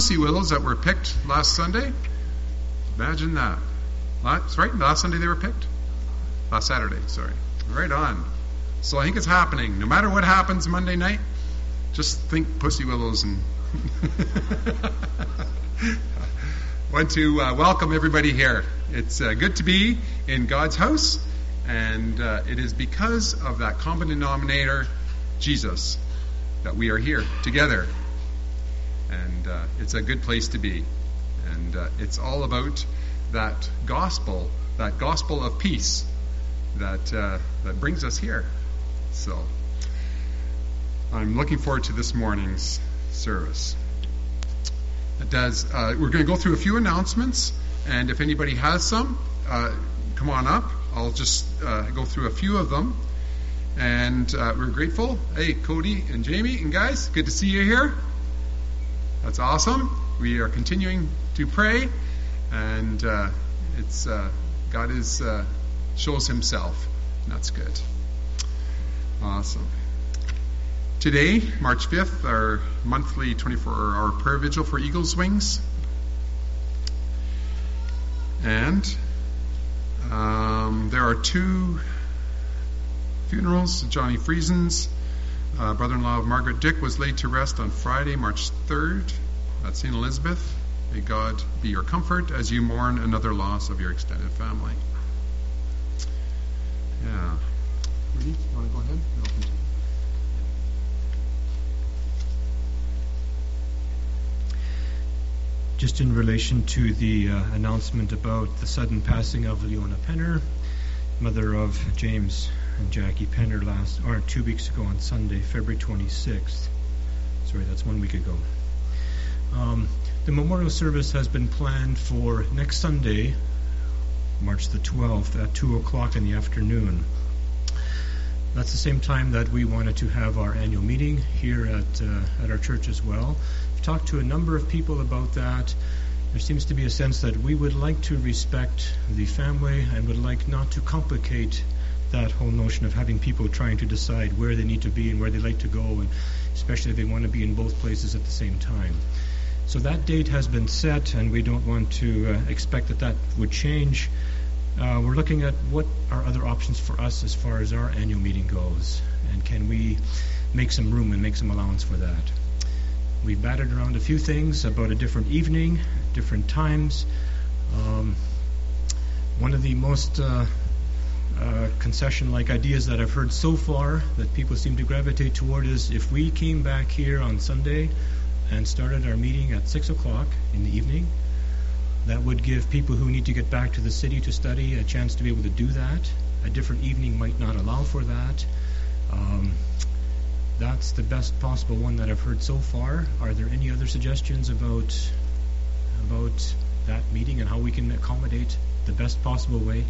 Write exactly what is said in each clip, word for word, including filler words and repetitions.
Pussy willows that were picked last Sunday. Imagine that. That's right, last Sunday they were picked? Last Saturday, sorry. Right on. So I think it's happening. No matter what happens Monday night, just think pussy willows and... want to uh, welcome everybody here. It's uh, good to be in God's house, and uh, it is because of that common denominator, Jesus, that we are here together. And uh, it's a good place to be. And uh, it's all about that gospel, that gospel of peace that uh, that brings us here. So I'm looking forward to this morning's service. It does. Uh, we're going to go through a few announcements, and if anybody has some, uh, come on up. I'll just uh, go through a few of them. And uh, we're grateful. Hey, Cody and Jamie and guys, good to see you here. That's awesome. We are continuing to pray, and uh, it's uh, God is uh, shows Himself, and that's good. Awesome. Today, March fifth, our monthly twenty-four hour prayer vigil for Eagles Wings. And um, there are two funerals. Johnny Friesen's uh, brother-in-law of Margaret Dick was laid to rest on Friday, March third at Saint Elizabeth. May God be your comfort as you mourn another loss of your extended family. Yeah. Rudy, you want to go ahead? No, continue. Just in relation to the uh, announcement about the sudden passing of Leona Penner, mother of James and Jackie Penner, last or two weeks ago on Sunday, February twenty-sixth. Sorry, that's one week ago. Um, the memorial service has been planned for next Sunday, March the twelfth, at two o'clock in the afternoon. That's the same time that we wanted to have our annual meeting here at uh, at our church as well. I've talked to a number of people about that. There seems to be a sense that we would like to respect the family and would like not to complicate that whole notion of having people trying to decide where they need to be and where they like to go, and especially if they want to be in both places at the same time. So that date has been set, and we don't want to uh, expect that that would change. Uh, we're looking at what are other options for us as far as our annual meeting goes, and can we make some room and make some allowance for that. We've batted around a few things about a different evening, different times. Um, one of the most uh, uh, concession-like ideas that I've heard so far that people seem to gravitate toward is if we came back here on Sunday and started our meeting at six o'clock in the evening, that would give people who need to get back to the city to study a chance to be able to do that. A different evening might not allow for that. Um, that's the best possible one that I've heard so far. Are there any other suggestions about about that meeting and how we can accommodate the best possible way?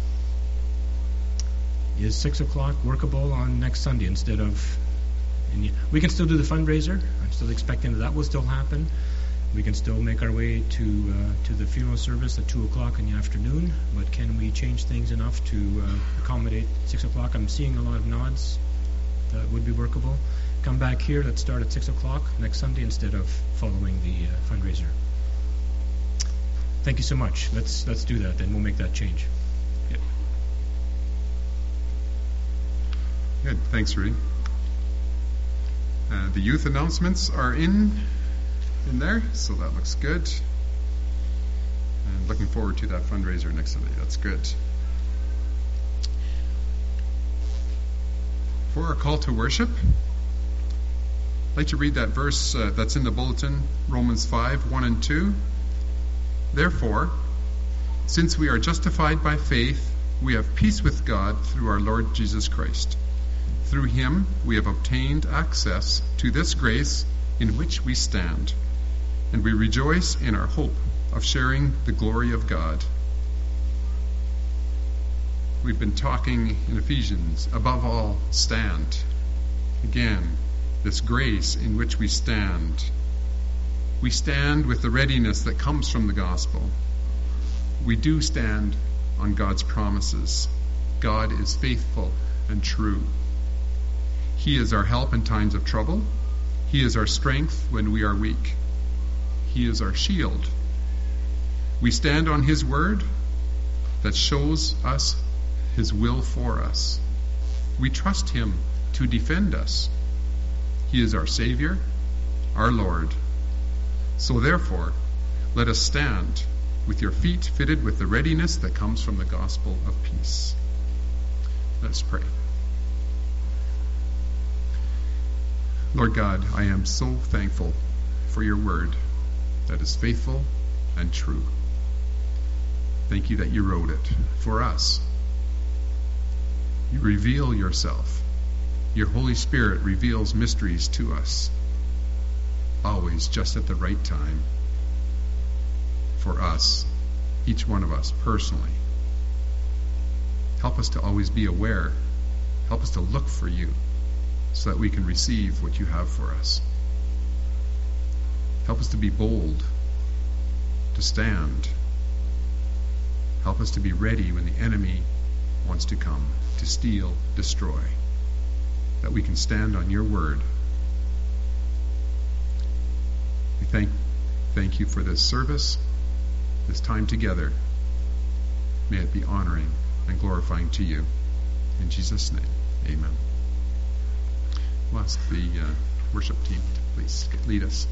Is six o'clock workable on next Sunday instead of... And we can still do the fundraiser. I'm still expecting that that will still happen. We can still make our way to uh, to the funeral service at two o'clock in the afternoon, but can we change things enough to uh, accommodate six o'clock? I'm seeing a lot of nods that would be workable. Come back here, let's start at six o'clock next Sunday instead of following the uh, fundraiser. Thank you so much. Let's let's do that, then we'll make that change. Yep. Good, thanks, Rudy. Uh, the youth announcements are in in there, so that looks good. And looking forward to that fundraiser next Sunday. That's good. For our call to worship, I'd like to read that verse uh, that's in the bulletin, Romans five, one and two. Therefore, since we are justified by faith, we have peace with God through our Lord Jesus Christ. Through him we have obtained access to this grace in which we stand, and we rejoice in our hope of sharing the glory of God. We've been talking in Ephesians, above all, stand. Again, this grace in which we stand. We stand with the readiness that comes from the gospel. We do stand on God's promises. God is faithful and true. He is our help in times of trouble. He is our strength when we are weak. He is our shield. We stand on his word that shows us his will for us. We trust him to defend us. He is our Savior, our Lord. So therefore, let us stand with your feet fitted with the readiness that comes from the gospel of peace. Let us pray. Lord God, I am so thankful for your word that is faithful and true. Thank you that you wrote it for us. You reveal yourself. Your Holy Spirit reveals mysteries to us, always just at the right time for us, each one of us personally. Help us to always be aware. Help us to look for you so that we can receive what you have for us. Help us to be bold, to stand. Help us to be ready when the enemy wants to come to steal, destroy, that we can stand on your word. We thank, thank you for this service, this time together. May it be honoring and glorifying to you. In Jesus' name, amen. We'll ask the uh, worship team to please lead us.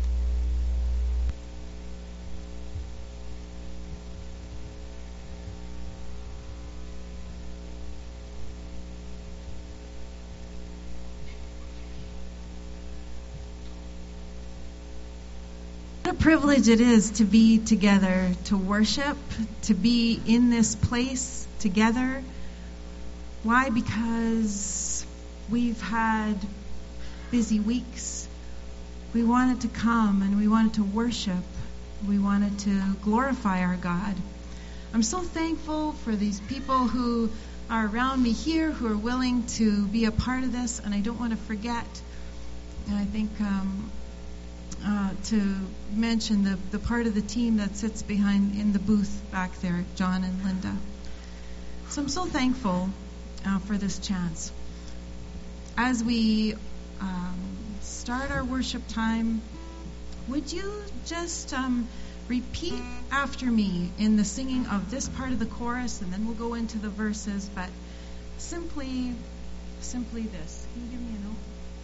What a privilege it is to be together, to worship, to be in this place together. Why? Because we've had busy weeks. We wanted to come and we wanted to worship. We wanted to glorify our God. I'm so thankful for these people who are around me here, who are willing to be a part of this, and I don't want to forget. And I think um, uh, to mention the, the part of the team that sits behind in the booth back there, John and Linda. So I'm so thankful uh, for this chance. As we um, start our worship time, would you just um, repeat after me in the singing of this part of the chorus, and then we'll go into the verses, but simply, simply this. Can you give me a note?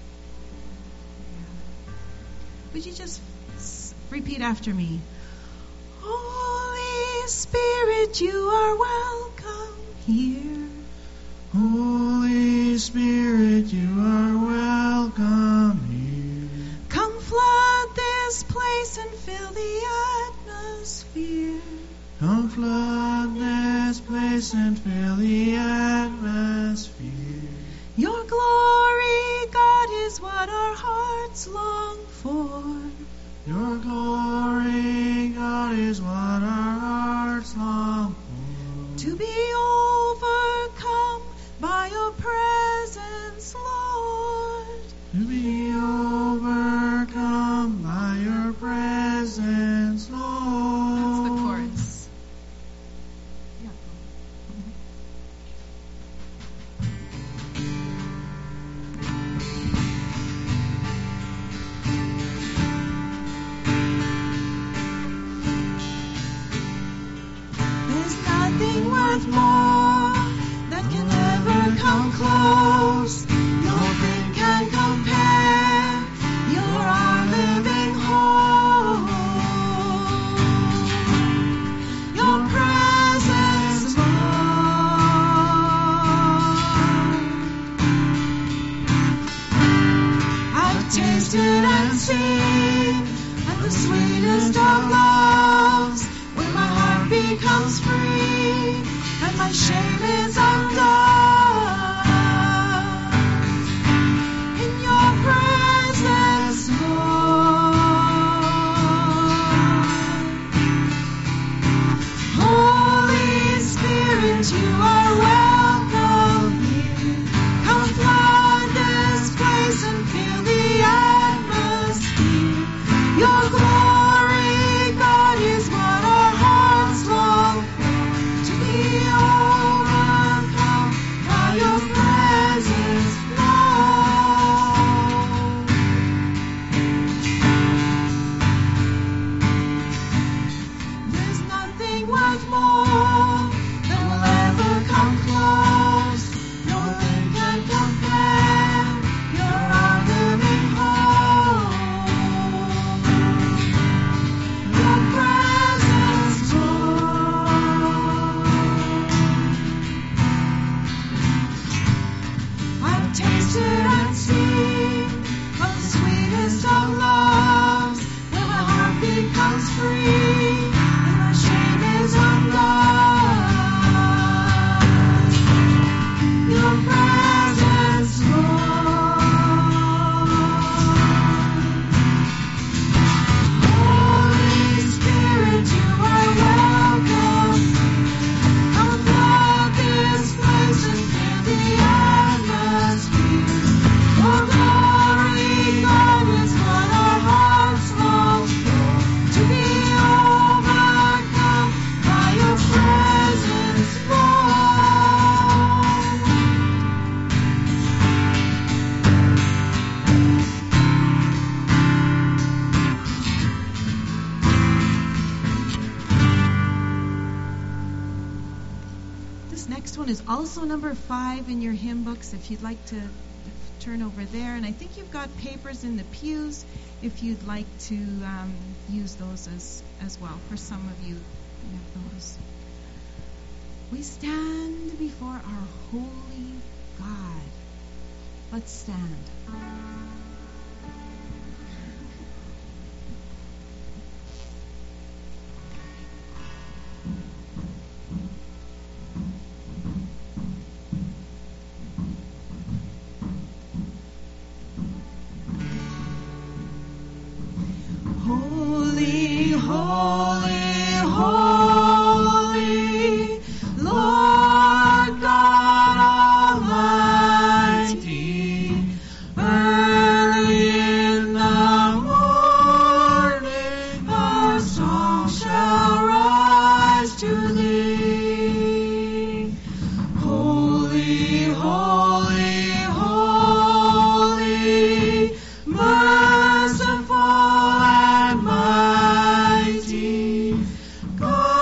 Yeah. Would you just s- repeat after me? Holy Spirit, you are welcome here. Holy Spirit, you are welcome here. Come flood this place and fill the atmosphere. Come flood this place and fill the atmosphere. Your glory, God, is what our hearts long for. Your glory, God, is what our hearts long for. To be overcome by your presence, Lord. To be overcome by your presence, Lord. That's the chorus. Yeah. There's nothing worth more that can ever come close. Nothing can compare. You're our living hope. Your presence, Lord. I've tasted and seen of the sweetest of loves, when my heart becomes free and my shame is undone. In your presence, Lord. Holy Spirit, you are welcome here. Come flood this place and fill the atmosphere. Your glory, God, is what our hearts long for. To be overcome Also number five in your hymn books, if you'd like to turn over there. And I think you've got papers in the pews if you'd like to um, use those as, as well. For some of you, you have those. We stand before our holy God. Let's stand. Holy, holy, Lord God Almighty, early in the morning our song shall rise to Thee. Holy, holy, holy, merciful and mighty God.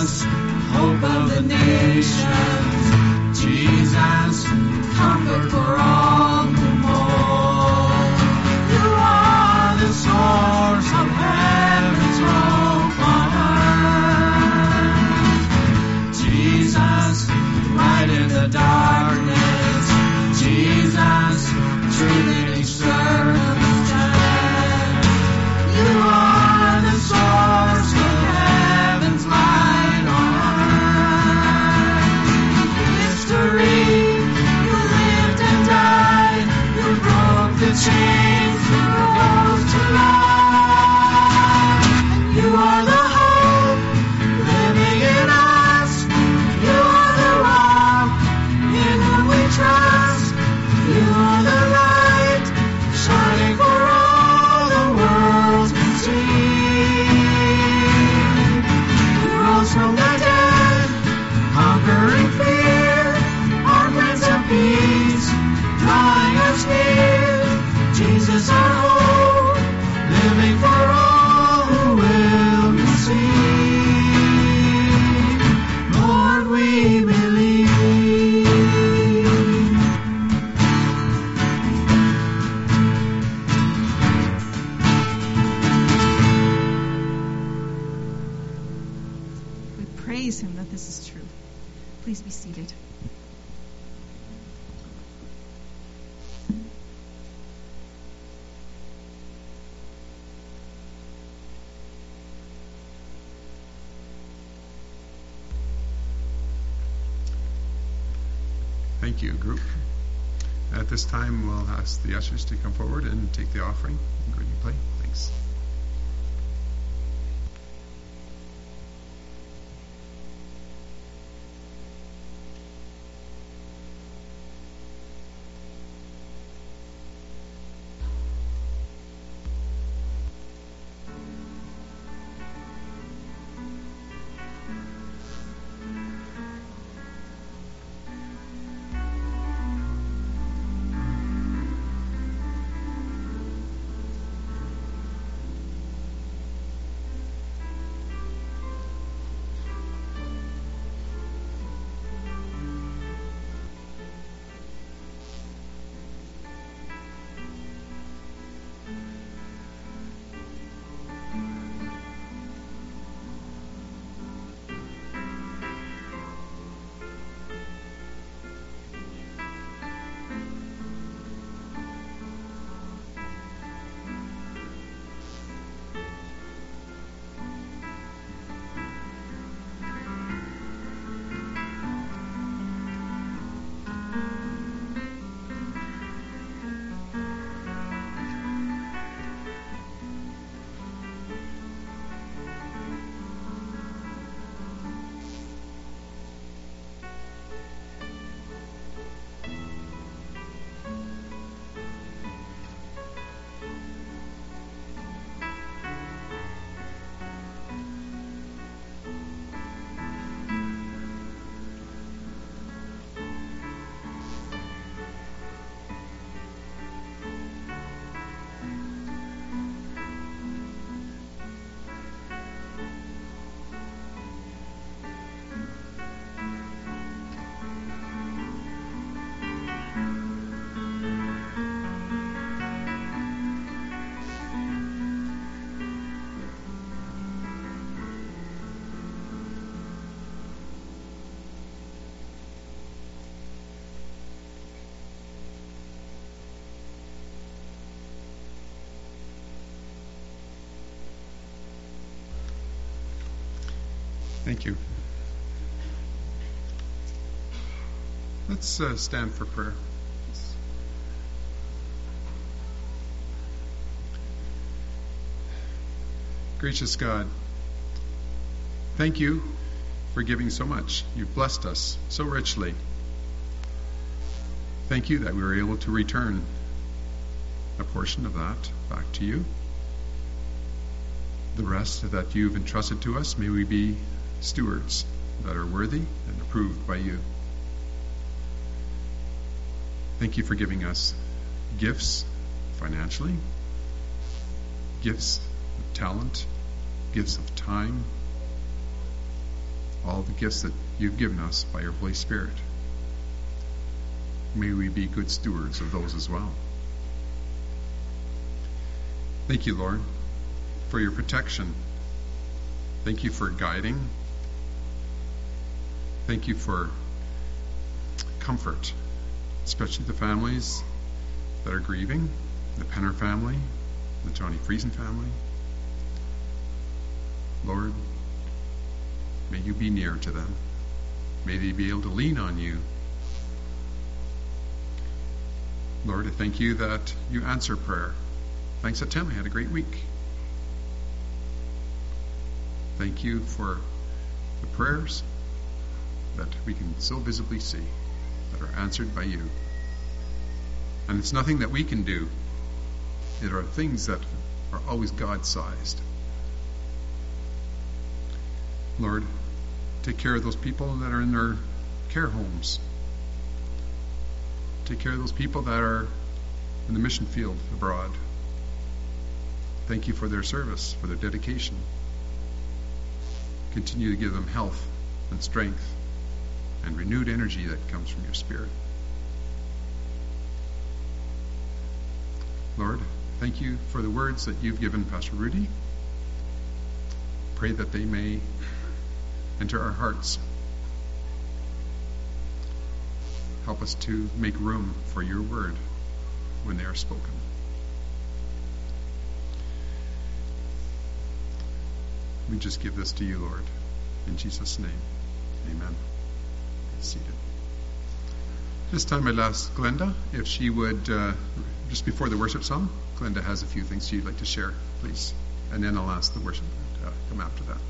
Jesus, hope of the nations. Jesus, comfort for all who mourn. You are the source of heaven's hope on earth. Jesus, light in the darkness. Jesus, truth in each circumstance. You are the source of heaven's light on earth. Mystery, you lived and died. You broke the chains, you rose to life. You are the hope living in us. You are the rock in whom we trust. You are the light shining for all the world can see. You rose from the dead, conquering fear, our Prince of Peace, drawing us near. Jesus, our hope, living for all who will receive. Lord, we believe. We praise him that this is true. Please be seated. Thank you, group. At this time, we'll ask the ushers to come forward and take the offering and greeting plate. Thanks. Thank you. Let's uh, stand for prayer. Gracious God, thank you for giving so much. You've blessed us so richly. Thank you that we were able to return a portion of that back to you. The rest that you've entrusted to us, may we be stewards that are worthy and approved by you. Thank you for giving us gifts financially, gifts of talent, gifts of time, all the gifts that you've given us by your Holy Spirit. May we be good stewards of those as well. Thank you, Lord, for your protection. Thank you for guiding. Thank you for comfort, especially the families that are grieving, the Penner family, the Johnny Friesen family. Lord, may you be near to them. May they be able to lean on you. Lord, I thank you that you answer prayer. Thanks that Tim had a great week. Thank you for the prayers that we can so visibly see that are answered by you. And it's nothing that we can do. It are things that are always God-sized. Lord, take care of those people that are in their care homes. Take care of those people that are in the mission field abroad. Thank you for their service, for their dedication. Continue to give them health and strength and renewed energy that comes from your Spirit. Lord, thank you for the words that you've given Pastor Rudy. Pray that they may enter our hearts. Help us to make room for your word when they are spoken. We just give this to you, Lord. In Jesus' name, amen. Be seated. This time I'd ask Glenda if she would, uh, just before the worship song, Glenda has a few things she'd like to share, please. And then I'll ask the worship to uh, come after that.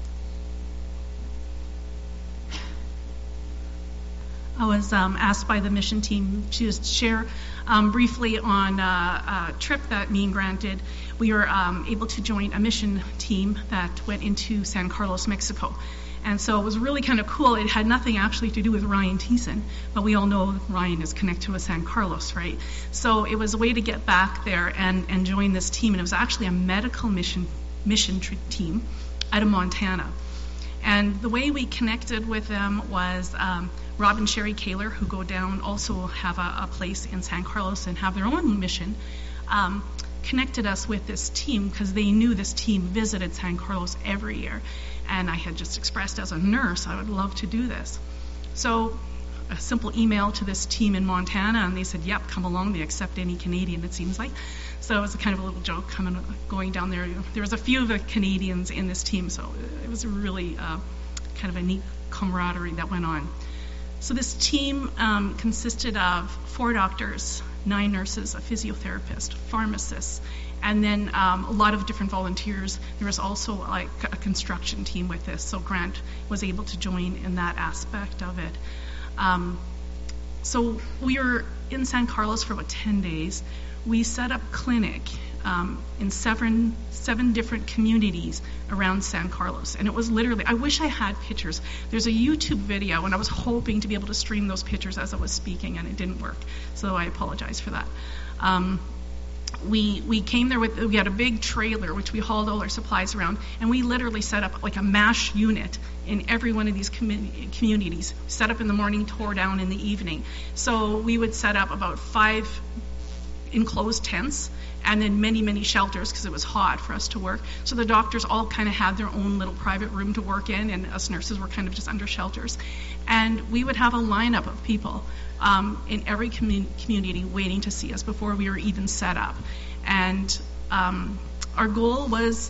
I was um, asked by the mission team to just share um, briefly on uh, a trip that me and Grant did. We were um, able to join a mission team that went into San Carlos, Mexico. And so it was really kind of cool. It had nothing actually to do with Ryan Thiessen, but we all know Ryan is connected with San Carlos, right? So it was a way to get back there and, and join this team. And it was actually a medical mission mission tr- team out of Montana. And the way we connected with them was um, Rob and Sherry Kaler, who go down, also have a, a place in San Carlos and have their own mission, um, connected us with this team because they knew this team visited San Carlos every year. And I had just expressed as a nurse, I would love to do this. So a simple email to this team in Montana, and they said, yep, come along. They accept any Canadian, it seems like. So it was a kind of a little joke coming, going down there. There was a few of the Canadians in this team, so it was a really uh, kind of a neat camaraderie that went on. So this team um, consisted of four doctors, nine nurses, a physiotherapist, pharmacists, and then um, a lot of different volunteers. There was also like a construction team with this, so Grant was able to join in that aspect of it. Um, so we were in San Carlos for about ten days. We set up clinic um, in seven seven different communities around San Carlos, and it was literally, I wish I had pictures. There's a YouTube video, and I was hoping to be able to stream those pictures as I was speaking, and it didn't work, so I apologize for that. Um, we we came there with, we had a big trailer which we hauled all our supplies around, and we literally set up like a MASH unit in every one of these commu- communities. Set up in the morning, tore down in the evening. So we would set up about five enclosed tents, and then many, many shelters because it was hot for us to work. So the doctors all kind of had their own little private room to work in, and us nurses were kind of just under shelters. And we would have a lineup of people um, in every commun- community waiting to see us before we were even set up. And um, our goal was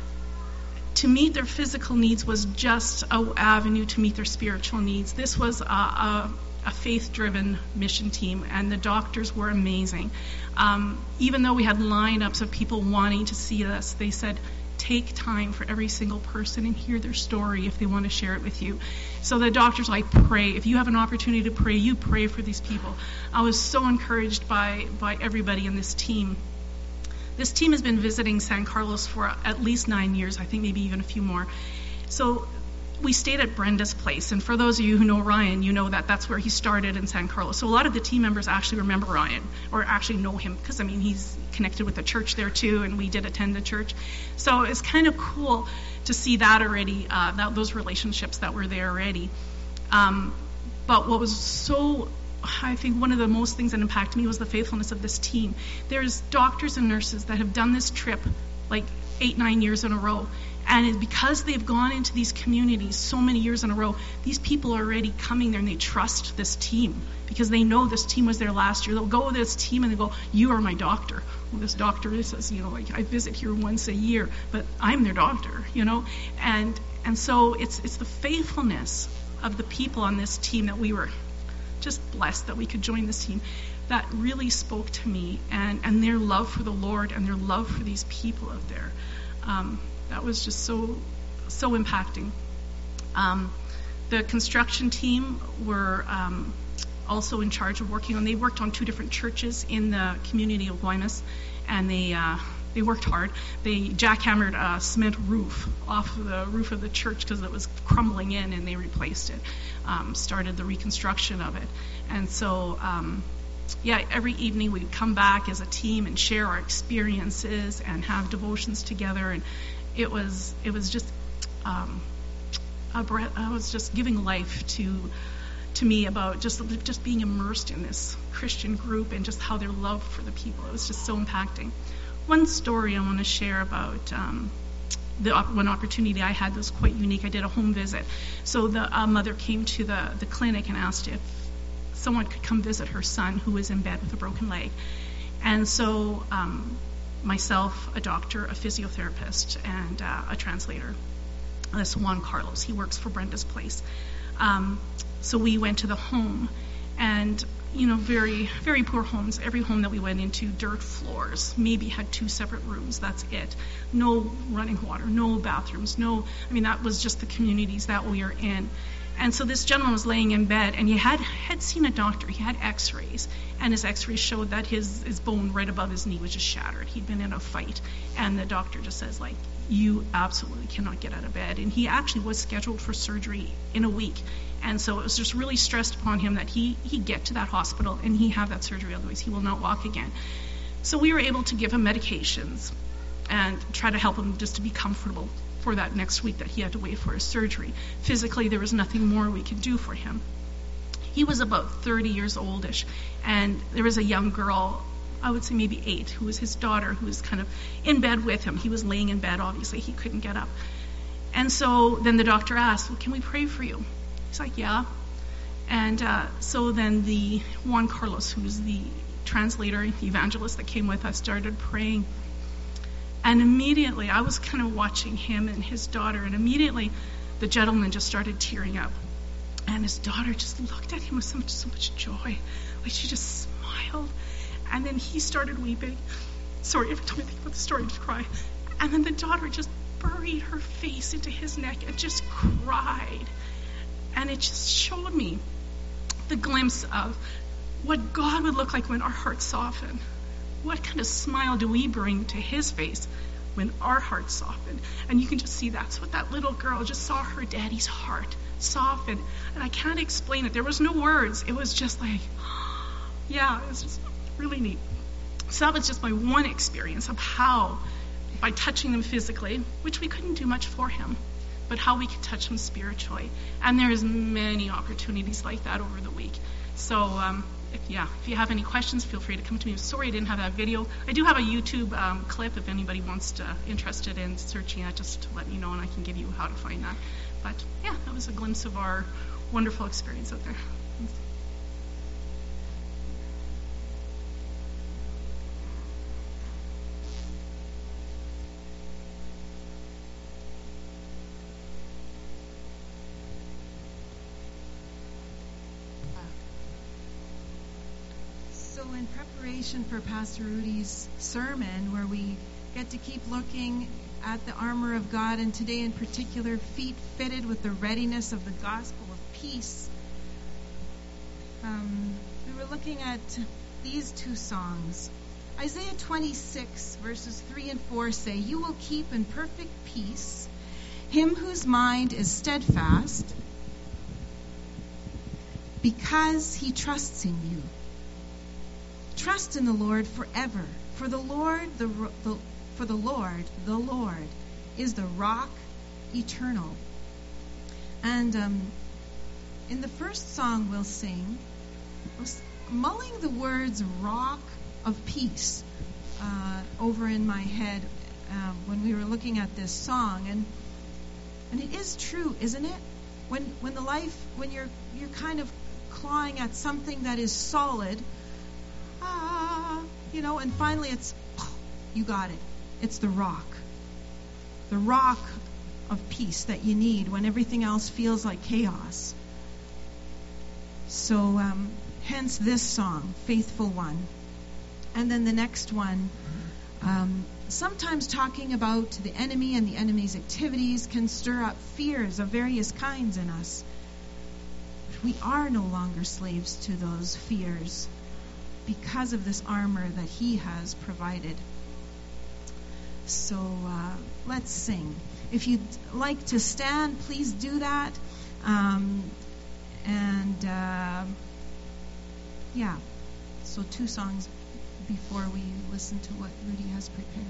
to meet their physical needs was just an avenue to meet their spiritual needs. This was a, a a faith-driven mission team, and the doctors were amazing. Um, even though we had lineups of people wanting to see us, they said, take time for every single person and hear their story if they want to share it with you. So the doctors like, pray. If you have an opportunity to pray, you pray for these people. I was so encouraged by, by everybody in this team. This team has been visiting San Carlos for at least nine years, I think maybe even a few more. So we stayed at Brenda's place, and for those of you who know Ryan, you know that that's where he started in San Carlos. So a lot of the team members actually remember Ryan, or actually know him, because I mean he's connected with the church there too, and we did attend the church. So it's kind of cool to see that already, uh, that, those relationships that were there already. Um, but what was so, I think one of the most things that impacted me was the faithfulness of this team. There's doctors and nurses that have done this trip like eight, nine years in a row. And it, because they've gone into these communities so many years in a row, these people are already coming there and they trust this team because they know this team was there last year. They'll go with this team and they go, you are my doctor. Well, this doctor says, you know, like I visit here once a year, but I'm their doctor, you know. And and so it's it's the faithfulness of the people on this team that we were just blessed that we could join this team that really spoke to me, and, and their love for the Lord and their love for these people out there. Um, That was just so, so impacting. Um, the construction team were um, also in charge of working on, they worked on two different churches in the community of Guaymas, and they uh, they worked hard. They jackhammered a cement roof off of the roof of the church because it was crumbling in, and they replaced it, um, started the reconstruction of it. And so, um, yeah, every evening we'd come back as a team and share our experiences and have devotions together, and It was it was just um, a breath. I was just giving life to to me about just just being immersed in this Christian group and just how their love for the people. It was just so impacting. One story I want to share about um, the op- one opportunity I had that was quite unique. I did a home visit. So the uh, mother came to the the clinic and asked if someone could come visit her son who was in bed with a broken leg, and so. Um, myself, a doctor, a physiotherapist, and uh, a translator. That's Juan Carlos. He works for Brenda's place. Um, so we went to the home, and, you know, very, very poor homes. Every home that we went into, dirt floors, maybe had two separate rooms. That's it. No running water, no bathrooms, no, I mean, that was just the communities that we are in. And so this gentleman was laying in bed, and he had, had seen a doctor. He had x-rays, and his x-rays showed that his, his bone right above his knee was just shattered. He'd been in a fight, and the doctor just says, like, you absolutely cannot get out of bed. And he actually was scheduled for surgery in a week. And so it was just really stressed upon him that he, he get to that hospital and he have that surgery, otherwise he will not walk again. So we were able to give him medications and try to help him just to be comfortable for that next week that he had to wait for his surgery. Physically, there was nothing more we could do for him. He was about thirty years oldish, and there was a young girl, I would say maybe eight, who was his daughter, who was kind of in bed with him. He was laying in bed, obviously, he couldn't get up. And so then the doctor asked, well, can we pray for you? He's like, yeah. And uh, so then the Juan Carlos, who's the translator, the evangelist that came with us, started praying. And immediately, I was kind of watching him and his daughter, and immediately the gentleman just started tearing up. And his daughter just looked at him with so much, so much joy. Like she just smiled. And then he started weeping. Sorry, every time I think about the story, I just cry. And then the daughter just buried her face into his neck and just cried. And it just showed me the glimpse of what God would look like when our hearts soften. What kind of smile do we bring to his face when our hearts soften? And you can just see that's what that little girl just saw, her daddy's heart soften. And I can't explain it. There was no words. It was just like, yeah, it was just really neat. So that was just my one experience of how, by touching them physically, which we couldn't do much for him, but how we could touch him spiritually. And there's many opportunities like that over the week. So, um, If, yeah, if you have any questions, feel free to come to me. Sorry I didn't have that video. I do have a YouTube um, clip if anybody wants to, interested in searching it, just to let me know, and I can give you how to find that. But yeah, that was a glimpse of our wonderful experience out there. So in preparation for Pastor Rudy's sermon, where we get to keep looking at the armor of God, and today in particular, feet fitted with the readiness of the gospel of peace, um, we were looking at these two songs. Isaiah twenty-six, verses three and four say, "You will keep in perfect peace him whose mind is steadfast, because he trusts in you. Trust in the Lord forever, for the Lord, the, the for the Lord, the Lord, is the rock eternal. And um, in the first song we'll sing, I was mulling the words "rock of peace" uh, over in my head uh, when we were looking at this song, and and it is true, isn't it? When when the life, when you're you're kind of clawing at something that is solid, ah, you know, and finally it's, you got it. It's the rock. The rock of peace that you need when everything else feels like chaos. So, um, hence this song, Faithful One. And then the next one, um, sometimes talking about the enemy and the enemy's activities can stir up fears of various kinds in us. We are no longer slaves to those fears because of this armor that he has provided. So uh, let's sing. If you'd like to stand, please do that. Um, and uh, yeah, so two songs before we listen to what Rudy has prepared.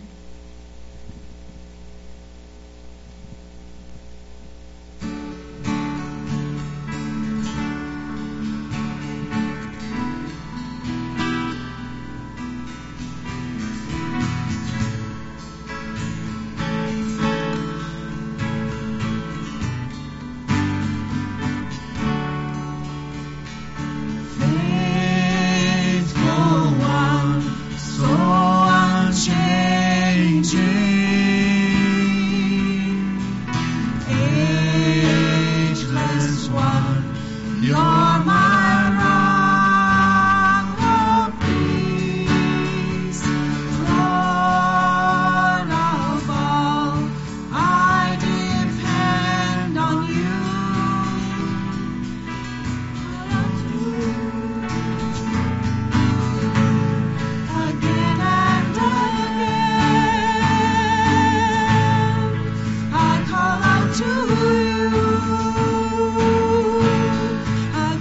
To you,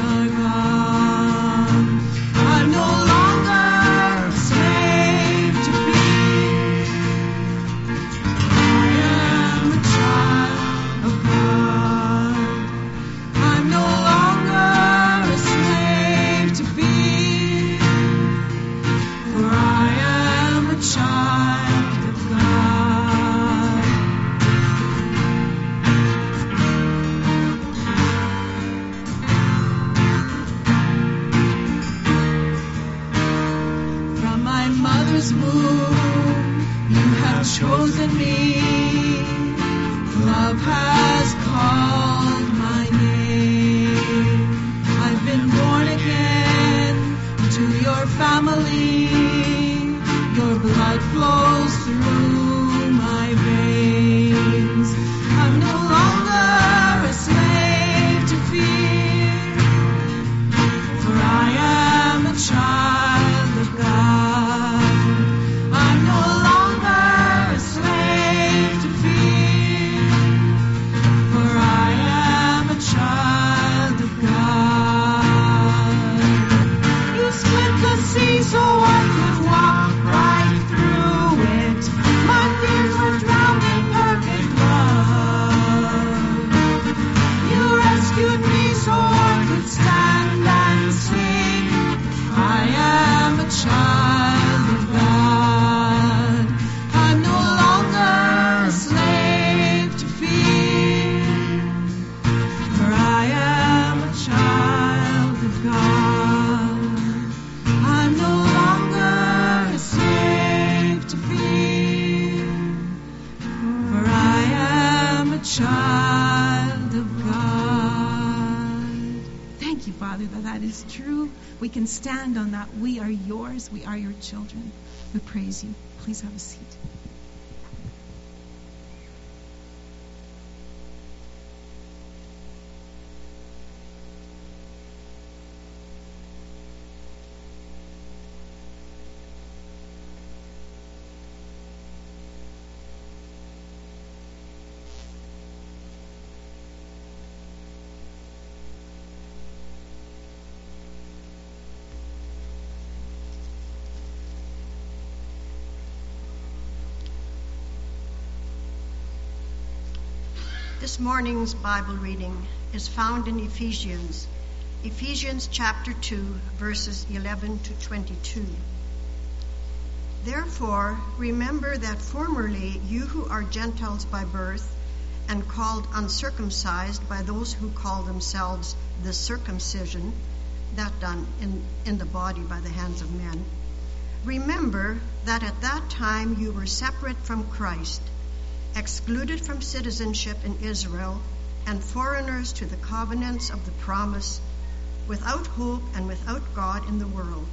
We can stand on that. We are yours. We are your children. We praise you. Please have a seat. This morning's Bible reading is found in Ephesians, Ephesians chapter two, verses eleven to twenty-two. Therefore, remember that formerly you who are Gentiles by birth and called uncircumcised by those who call themselves the circumcision, that done in, in the body by the hands of men, remember that at that time you were separate from Christ, excluded from citizenship in Israel, and foreigners to the covenants of the promise, without hope and without God in the world.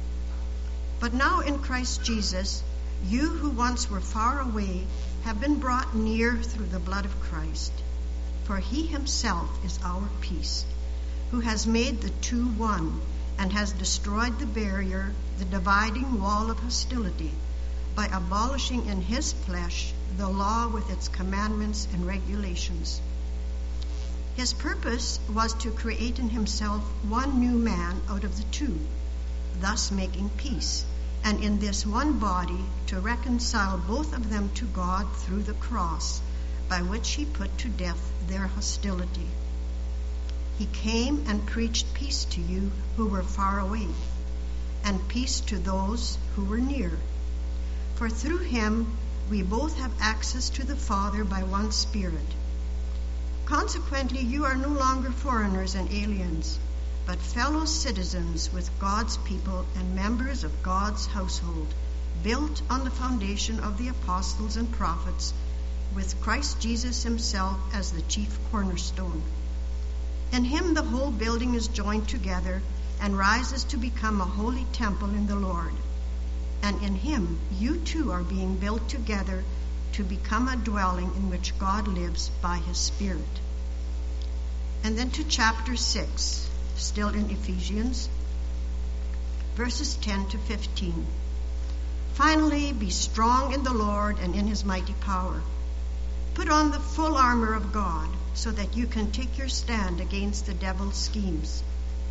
But now in Christ Jesus, you who once were far away have been brought near through the blood of Christ. For he himself is our peace, who has made the two one, and has destroyed the barrier, the dividing wall of hostility, by abolishing in his flesh the law with its commandments and regulations. His purpose was to create in himself one new man out of the two, thus making peace, and in this one body to reconcile both of them to God through the cross, by which he put to death their hostility. He came and preached peace to you who were far away, and peace to those who were near. For through him we both have access to the Father by one Spirit. Consequently, you are no longer foreigners and aliens, but fellow citizens with God's people and members of God's household, built on the foundation of the apostles and prophets, with Christ Jesus himself as the chief cornerstone. In him the whole building is joined together and rises to become a holy temple in the Lord. And in him you too are being built together to become a dwelling in which God lives by his Spirit. And then to chapter six, still in Ephesians, verses ten to fifteen. Finally, be strong in the Lord and in his mighty power. Put on the full armor of God, so that you can take your stand against the devil's schemes.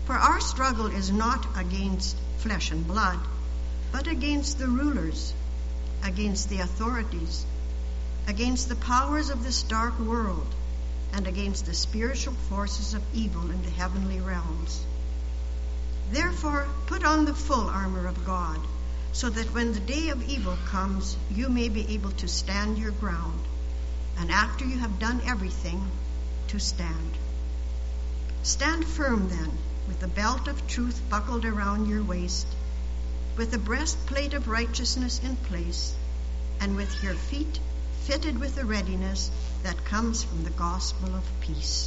For our struggle is not against flesh and blood, but against the rulers, against the authorities, against the powers of this dark world, and against the spiritual forces of evil in the heavenly realms. Therefore, put on the full armor of God, so that when the day of evil comes, you may be able to stand your ground, and after you have done everything, to stand. Stand firm then, with the belt of truth buckled around your waist, with the breastplate of righteousness in place, and with your feet fitted with the readiness that comes from the gospel of peace.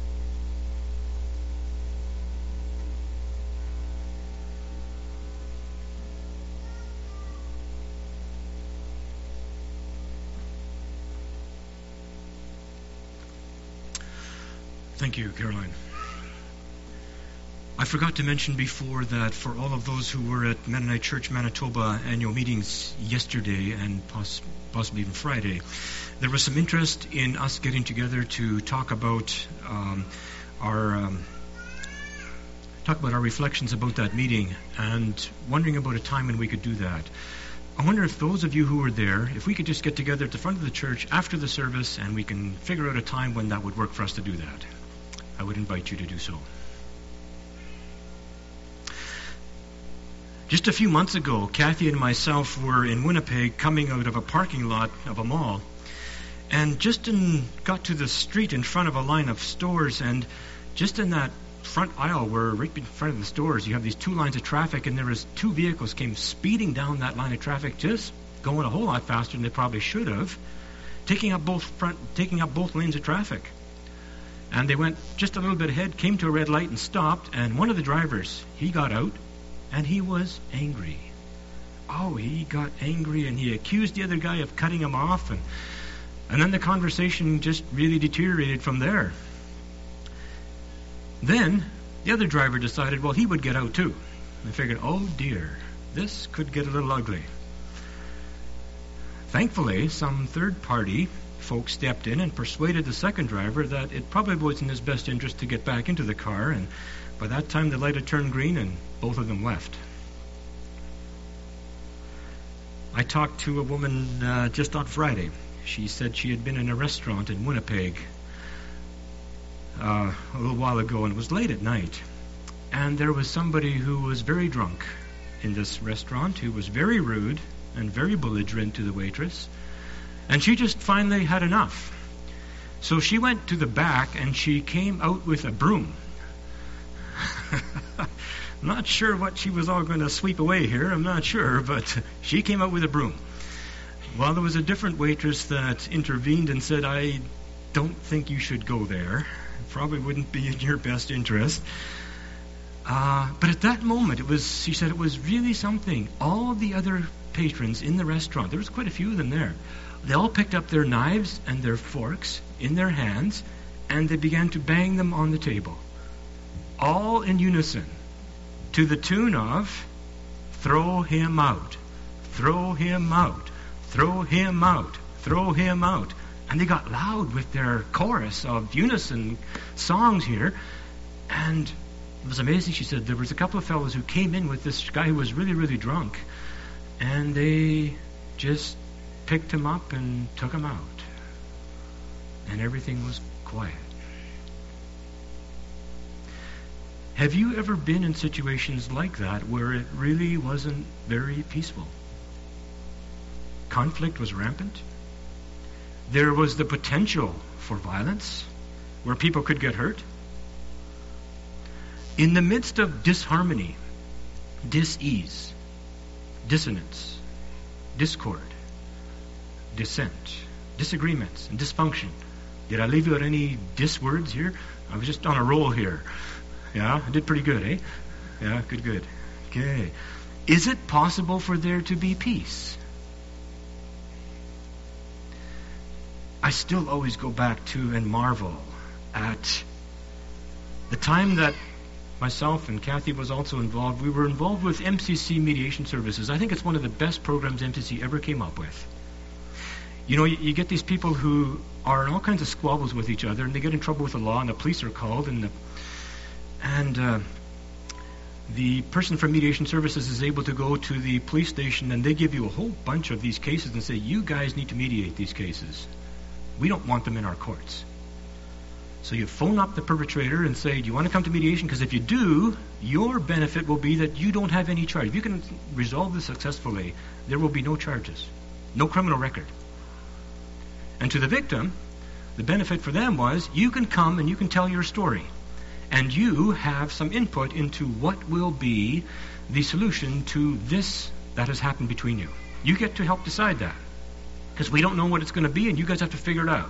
Thank you, Caroline. I forgot to mention before that for all of those who were at Mennonite Church Manitoba annual meetings yesterday and poss- possibly even Friday, there was some interest in us getting together to talk about um, our um, talk about our reflections about that meeting, and wondering about a time when we could do that. I wonder if those of you who were there, if we could just get together at the front of the church after the service and we can figure out a time when that would work for us to do that. I would invite you to do so. Just a few months ago, Kathy and myself were in Winnipeg coming out of a parking lot of a mall, and just in, got to the street in front of a line of stores, and just in that front aisle where right in front of the stores you have these two lines of traffic, and there was two vehicles came speeding down that line of traffic, just going a whole lot faster than they probably should have, taking up both front taking up both lanes of traffic. And they went just a little bit ahead, came to a red light and stopped, and one of the drivers, he got out and he was angry. Oh, he got angry and he accused the other guy of cutting him off, and and then the conversation just really deteriorated from there. Then the other driver decided, well, he would get out too. I figured, oh dear, this could get a little ugly. Thankfully, some third party folks stepped in and persuaded the second driver that it probably was in his best interest to get back into the car, and by that time the light had turned green and both of them left. I talked to a woman uh, just on Friday. She said she had been in a restaurant in Winnipeg uh, a little while ago, and it was late at night, and there was somebody who was very drunk in this restaurant, who was very rude and very belligerent to the waitress, and she just finally had enough. So she went to the back and she came out with a broom. I'm not sure what she was all going to sweep away here, I'm not sure, but she came out with a broom. Well, there was a different waitress that intervened and said, I don't think you should go there. It probably wouldn't be in your best interest. Uh, but at that moment, it was, she said it was really something. All of the other patrons in the restaurant, there was quite a few of them there, they all picked up their knives and their forks in their hands, and they began to bang them on the table, all in unison, to the tune of, throw him out, throw him out, throw him out, throw him out. And they got loud with their chorus of unison songs here, and it was amazing. She said there was a couple of fellows who came in with this guy who was really, really drunk, and they just picked him up and took him out. And everything was quiet. Have you ever been in situations like that where it really wasn't very peaceful? Conflict was rampant. There was the potential for violence, where people could get hurt. In the midst of disharmony, dis-ease, dissonance, discord, dissent, disagreements, and dysfunction. Did I leave you out any dis words here? I was just on a roll here. Yeah, I did pretty good, eh? Yeah, good, good. Okay. Is it possible for there to be peace? I still always go back to and marvel at the time that myself and Kathy was also involved. We were involved with M C C Mediation Services. I think it's one of the best programs M C C ever came up with. You know, you, you get these people who are in all kinds of squabbles with each other, and they get in trouble with the law, and the police are called, and the, and uh, the person from Mediation Services is able to go to the police station and they give you a whole bunch of these cases and say, you guys need to mediate these cases. We don't want them in our courts. So you phone up the perpetrator and say, do you want to come to mediation? Because if you do, your benefit will be that you don't have any charge. If you can resolve this successfully, there will be no charges, no criminal record. And to the victim, the benefit for them was you can come and you can tell your story. And you have some input into what will be the solution to this that has happened between you. You get to help decide that. Because we don't know what it's going to be, and you guys have to figure it out.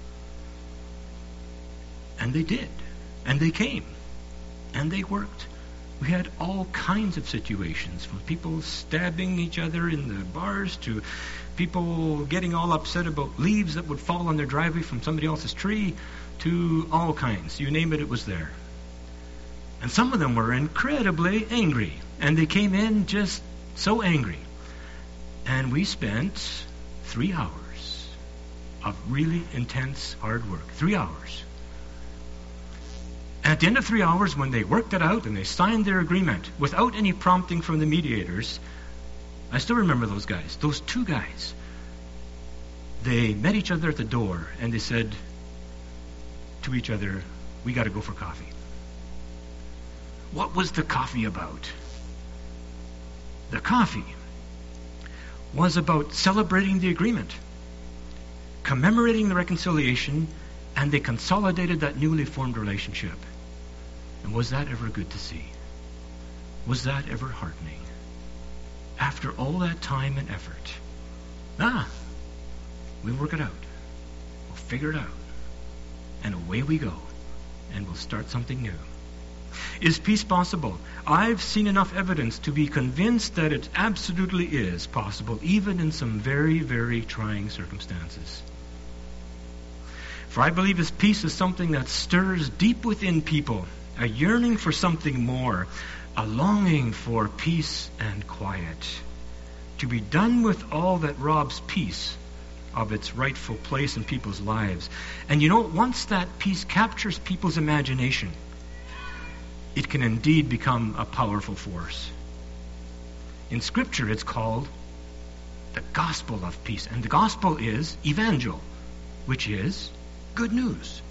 And they did. And they came. And they worked. We had all kinds of situations, from people stabbing each other in the bars to people getting all upset about leaves that would fall on their driveway from somebody else's tree, to all kinds. You name it, it was there. And some of them were incredibly angry. And they came in just so angry. And we spent three hours of really intense hard work. Three hours. And at the end of three hours, when they worked it out and they signed their agreement without any prompting from the mediators, I still remember those guys, those two guys. They met each other at the door and they said to each other, we got to go for coffee. What was the coffee about? The coffee was about celebrating the agreement, commemorating the reconciliation, and they consolidated that newly formed relationship. And was that ever good to see? Was that ever heartening? After all that time and effort, ah, we'll work it out. We'll figure it out. And away we go. And we'll start something new. Is peace possible? I've seen enough evidence to be convinced that it absolutely is possible, even in some very, very trying circumstances. For I believe this peace is something that stirs deep within people, a yearning for something more, a longing for peace and quiet, to be done with all that robs peace of its rightful place in people's lives. And you know, once that peace captures people's imagination, it can indeed become a powerful force. In Scripture, it's called the gospel of peace. And the gospel is evangel, which is good news.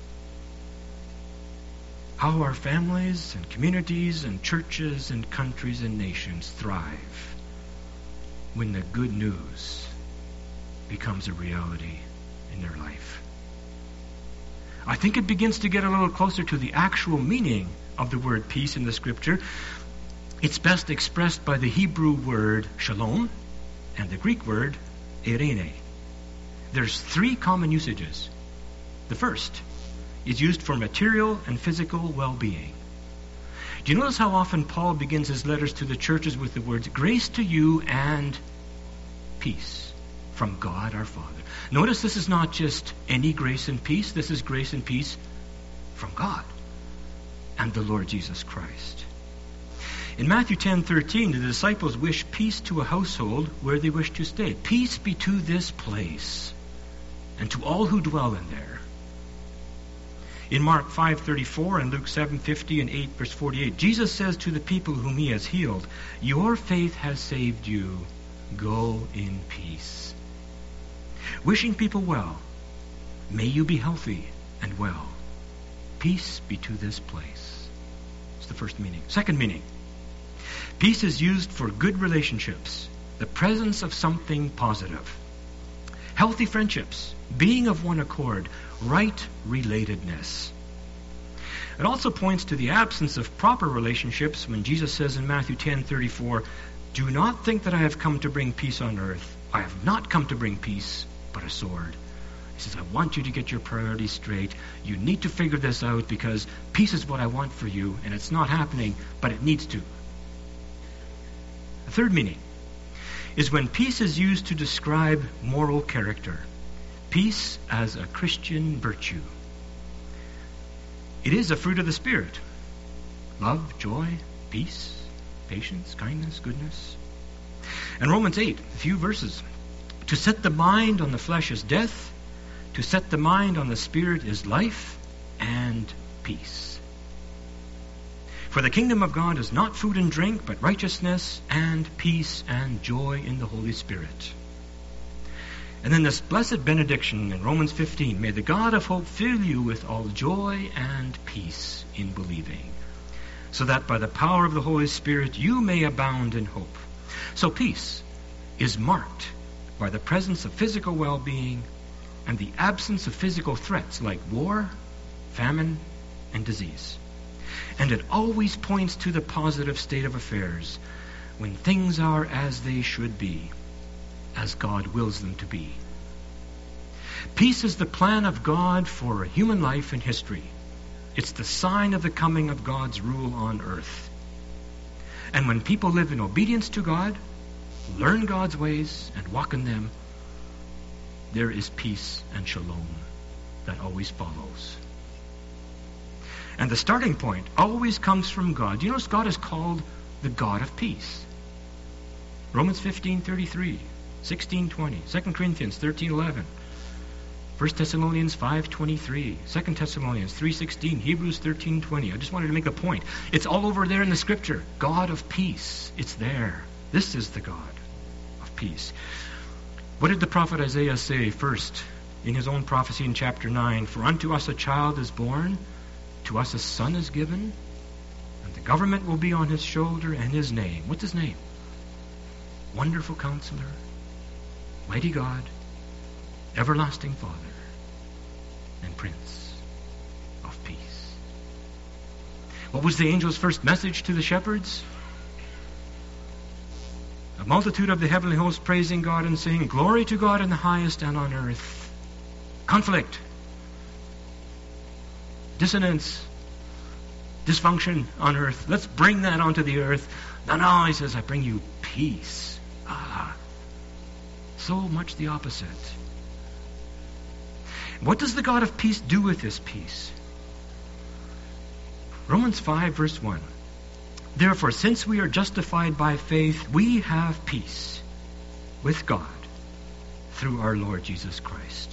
How our families and communities and churches and countries and nations thrive when the good news becomes a reality in their life. I think it begins to get a little closer to the actual meaning of the word peace in the Scripture. It's best expressed by the Hebrew word shalom and the Greek word eirene. There's three common usages. The first is used for material and physical well-being. Do you notice how often Paul begins his letters to the churches with the words, grace to you and peace from God our Father? Notice this is not just any grace and peace. This is grace and peace from God and the Lord Jesus Christ. In Matthew ten thirteen, the disciples wish peace to a household where they wish to stay. Peace be to this place and to all who dwell in there. In Mark five thirty-four and Luke seven fifty and eight verse forty-eight, Jesus says to the people whom he has healed, your faith has saved you. Go in peace. Wishing people well, may you be healthy and well. Peace be to this place. It's the first meaning. Second meaning, peace is used for good relationships, the presence of something positive. Healthy friendships, being of one accord, right relatedness. It also points to the absence of proper relationships when Jesus says in Matthew ten thirty-four, do not think that I have come to bring peace on earth. I have not come to bring peace, but a sword. He says, I want you to get your priorities straight. You need to figure this out because peace is what I want for you, and it's not happening, but it needs to. The third meaning is when peace is used to describe moral character. Peace as a Christian virtue. It is a fruit of the Spirit. Love, joy, peace, patience, kindness, goodness. And Romans eight, a few verses. To set the mind on the flesh is death. To set the mind on the Spirit is life and peace. For the kingdom of God is not food and drink, but righteousness and peace and joy in the Holy Spirit. And then this blessed benediction in Romans fifteen, may the God of hope fill you with all joy and peace in believing, so that by the power of the Holy Spirit you may abound in hope. So peace is marked by the presence of physical well-being and the absence of physical threats like war, famine, and disease. And it always points to the positive state of affairs when things are as they should be, as God wills them to be. Peace is the plan of God for human life and history. It's the sign of the coming of God's rule on earth. And when people live in obedience to God, learn God's ways, and walk in them, there is peace and shalom that always follows. And the starting point always comes from God. You notice God is called the God of peace. Romans fifteen thirty-three, sixteen twenty, Second Corinthians thirteen eleven, First Thessalonians five twenty-three, Second Thessalonians three sixteen, Hebrews thirteen twenty. I just wanted to make a point. It's all over there in the Scripture. God of peace. It's there. This is the God of peace. What did the prophet Isaiah say first in his own prophecy in chapter nine? For unto us a child is born, to us a son is given, and the government will be on his shoulder, and his name. What's his name? Wonderful Counselor, Mighty God, Everlasting Father, and Prince of Peace. What was the angel's first message to the shepherds? A multitude of the heavenly host praising God and saying, glory to God in the highest and on earth. Conflict, dissonance, dysfunction on earth. Let's bring that onto the earth. No, no, he says, I bring you peace. Ah, so much the opposite. What does the God of peace do with this peace? Romans five, verse one. Therefore, since we are justified by faith, we have peace with God through our Lord Jesus Christ.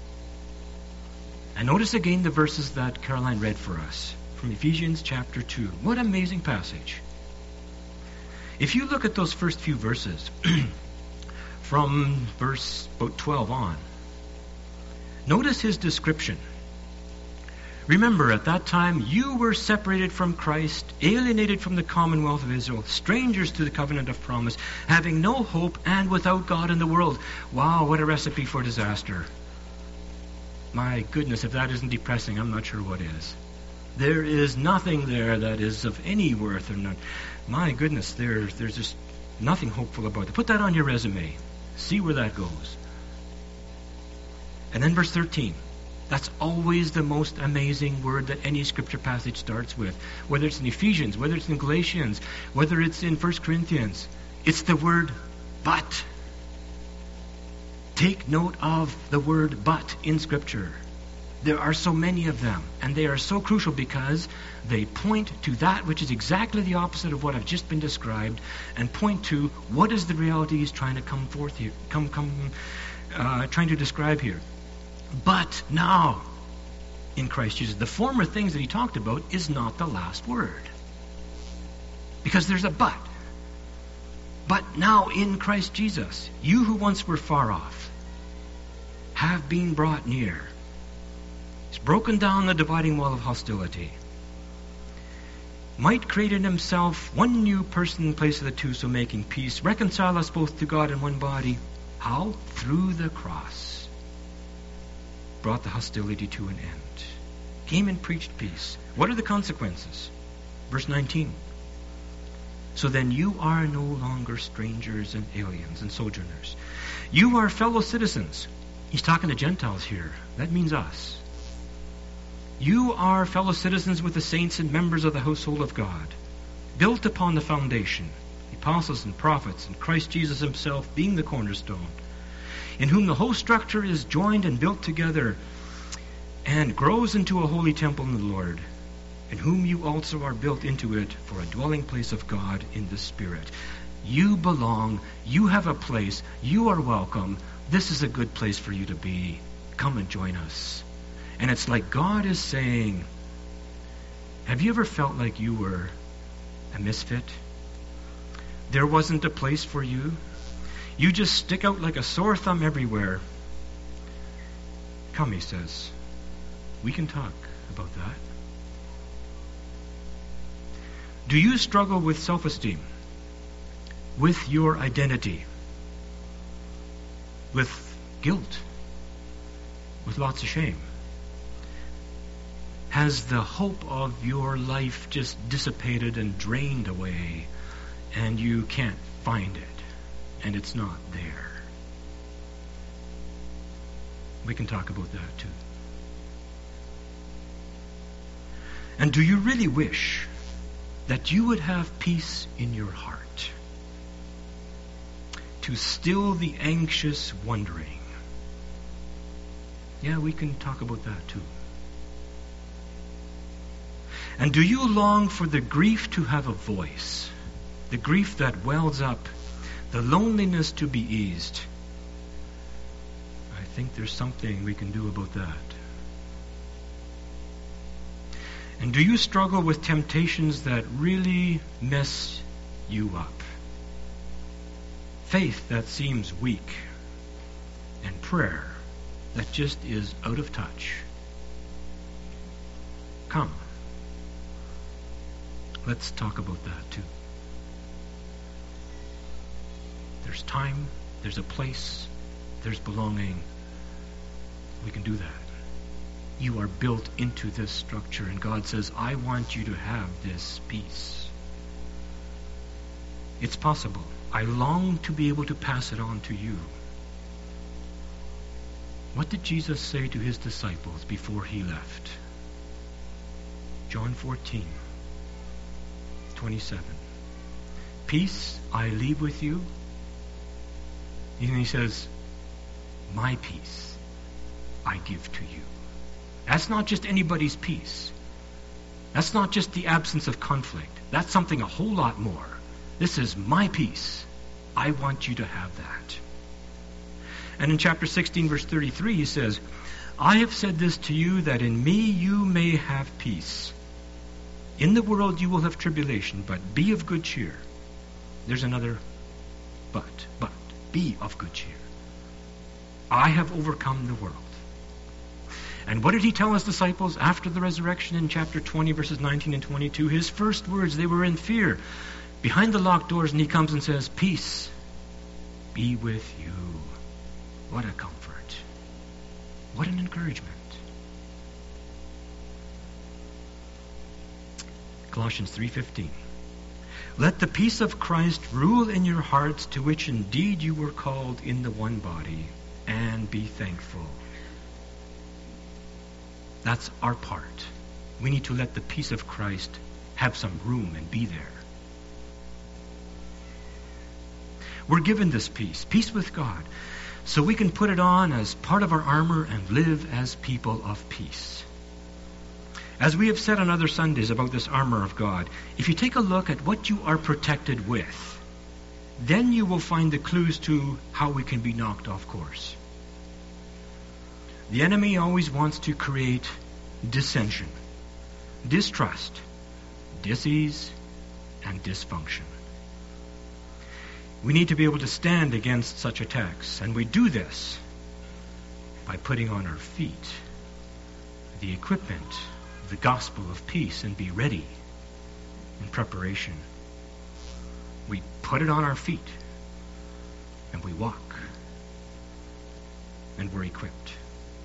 And notice again the verses that Caroline read for us from Ephesians chapter two. What an amazing passage. If you look at those first few verses, from verse about twelve on, notice his description. Remember, at that time, you were separated from Christ, alienated from the commonwealth of Israel, strangers to the covenant of promise, having no hope and without God in the world. Wow, what a recipe for disaster. My goodness, if that isn't depressing, I'm not sure what is. There is nothing there that is of any worth or none. My goodness, there's, there's just nothing hopeful about it. Put that on your resume. See where that goes. And then verse thirteen. That's always the most amazing word that any scripture passage starts with. Whether it's in Ephesians, whether it's in Galatians, whether it's in First Corinthians. It's the word but. Take note of the word but in Scripture. There are so many of them, and they are so crucial because they point to that which is exactly the opposite of what I've just been described, and point to what is the reality he's trying to come forth here, come, come, uh, trying to describe here. But now, in Christ Jesus, the former things that he talked about is not the last word. Because there's a but. But now in Christ Jesus, you who once were far off have been brought near. He's broken down the dividing wall of hostility. Might create in himself one new person in place of the two, so making peace, reconcile us both to God in one body. How? Through the cross. Brought the hostility to an end. Came and preached peace. What are the consequences? Verse nineteen. So then you are no longer strangers and aliens and sojourners. You are fellow citizens. He's talking to Gentiles here. That means us. You are fellow citizens with the saints and members of the household of God, built upon the foundation, the apostles and prophets, and Christ Jesus himself being the cornerstone, in whom the whole structure is joined and built together and grows into a holy temple in the Lord, in whom you also are built into it for a dwelling place of God in the Spirit. You belong. You have a place. You are welcome. This is a good place for you to be. Come and join us. And it's like God is saying, have you ever felt like you were a misfit. There wasn't a place for you. You just stick out like a sore thumb everywhere. Come, he says, we can talk about that. Do you struggle with self-esteem? With your identity? With guilt? With lots of shame? Has the hope of your life just dissipated and drained away, and you can't find it, and it's not there? We can talk about that too. And do you really wish that you would have peace in your heart to still the anxious wondering? Yeah, we can talk about that too. And do you long for the grief to have a voice, the grief that wells up, the loneliness to be eased? I think there's something we can do about that. And do you struggle with temptations that really mess you up? Faith that seems weak, and prayer that just is out of touch? Come. Let's talk about that too. There's time, there's a place, there's belonging. We can do that. You are built into this structure, and God says, I want you to have this peace. It's possible. I long to be able to pass it on to you. What did Jesus say to his disciples before he left? John fourteen, twenty-seven. Peace I leave with you. And he says, my peace I give to you. That's not just anybody's peace. That's not just the absence of conflict. That's something a whole lot more. This is my peace. I want you to have that. And in chapter sixteen, verse thirty-three, he says, I have said this to you, that in me you may have peace. In the world you will have tribulation, but be of good cheer. There's another but. But. Be of good cheer. I have overcome the world. And what did he tell his disciples after the resurrection in chapter twenty, verses nineteen and twenty-two? His first words, they were in fear, behind the locked doors, and he comes and says, peace be with you. What a comfort. What an encouragement. Colossians three fifteen. Let the peace of Christ rule in your hearts, to which indeed you were called in the one body, and be thankful. That's our part. We need to let the peace of Christ have some room and be there. We're given this peace, peace with God, so we can put it on as part of our armor and live as people of peace. As we have said on other Sundays about this armor of God, if you take a look at what you are protected with, then you will find the clues to how we can be knocked off course. The enemy always wants to create dissension, distrust, dis-ease, and dysfunction. We need to be able to stand against such attacks, and we do this by putting on our feet the equipment, the gospel of peace, and be ready in preparation. We put it on our feet, and we walk, and we're equipped.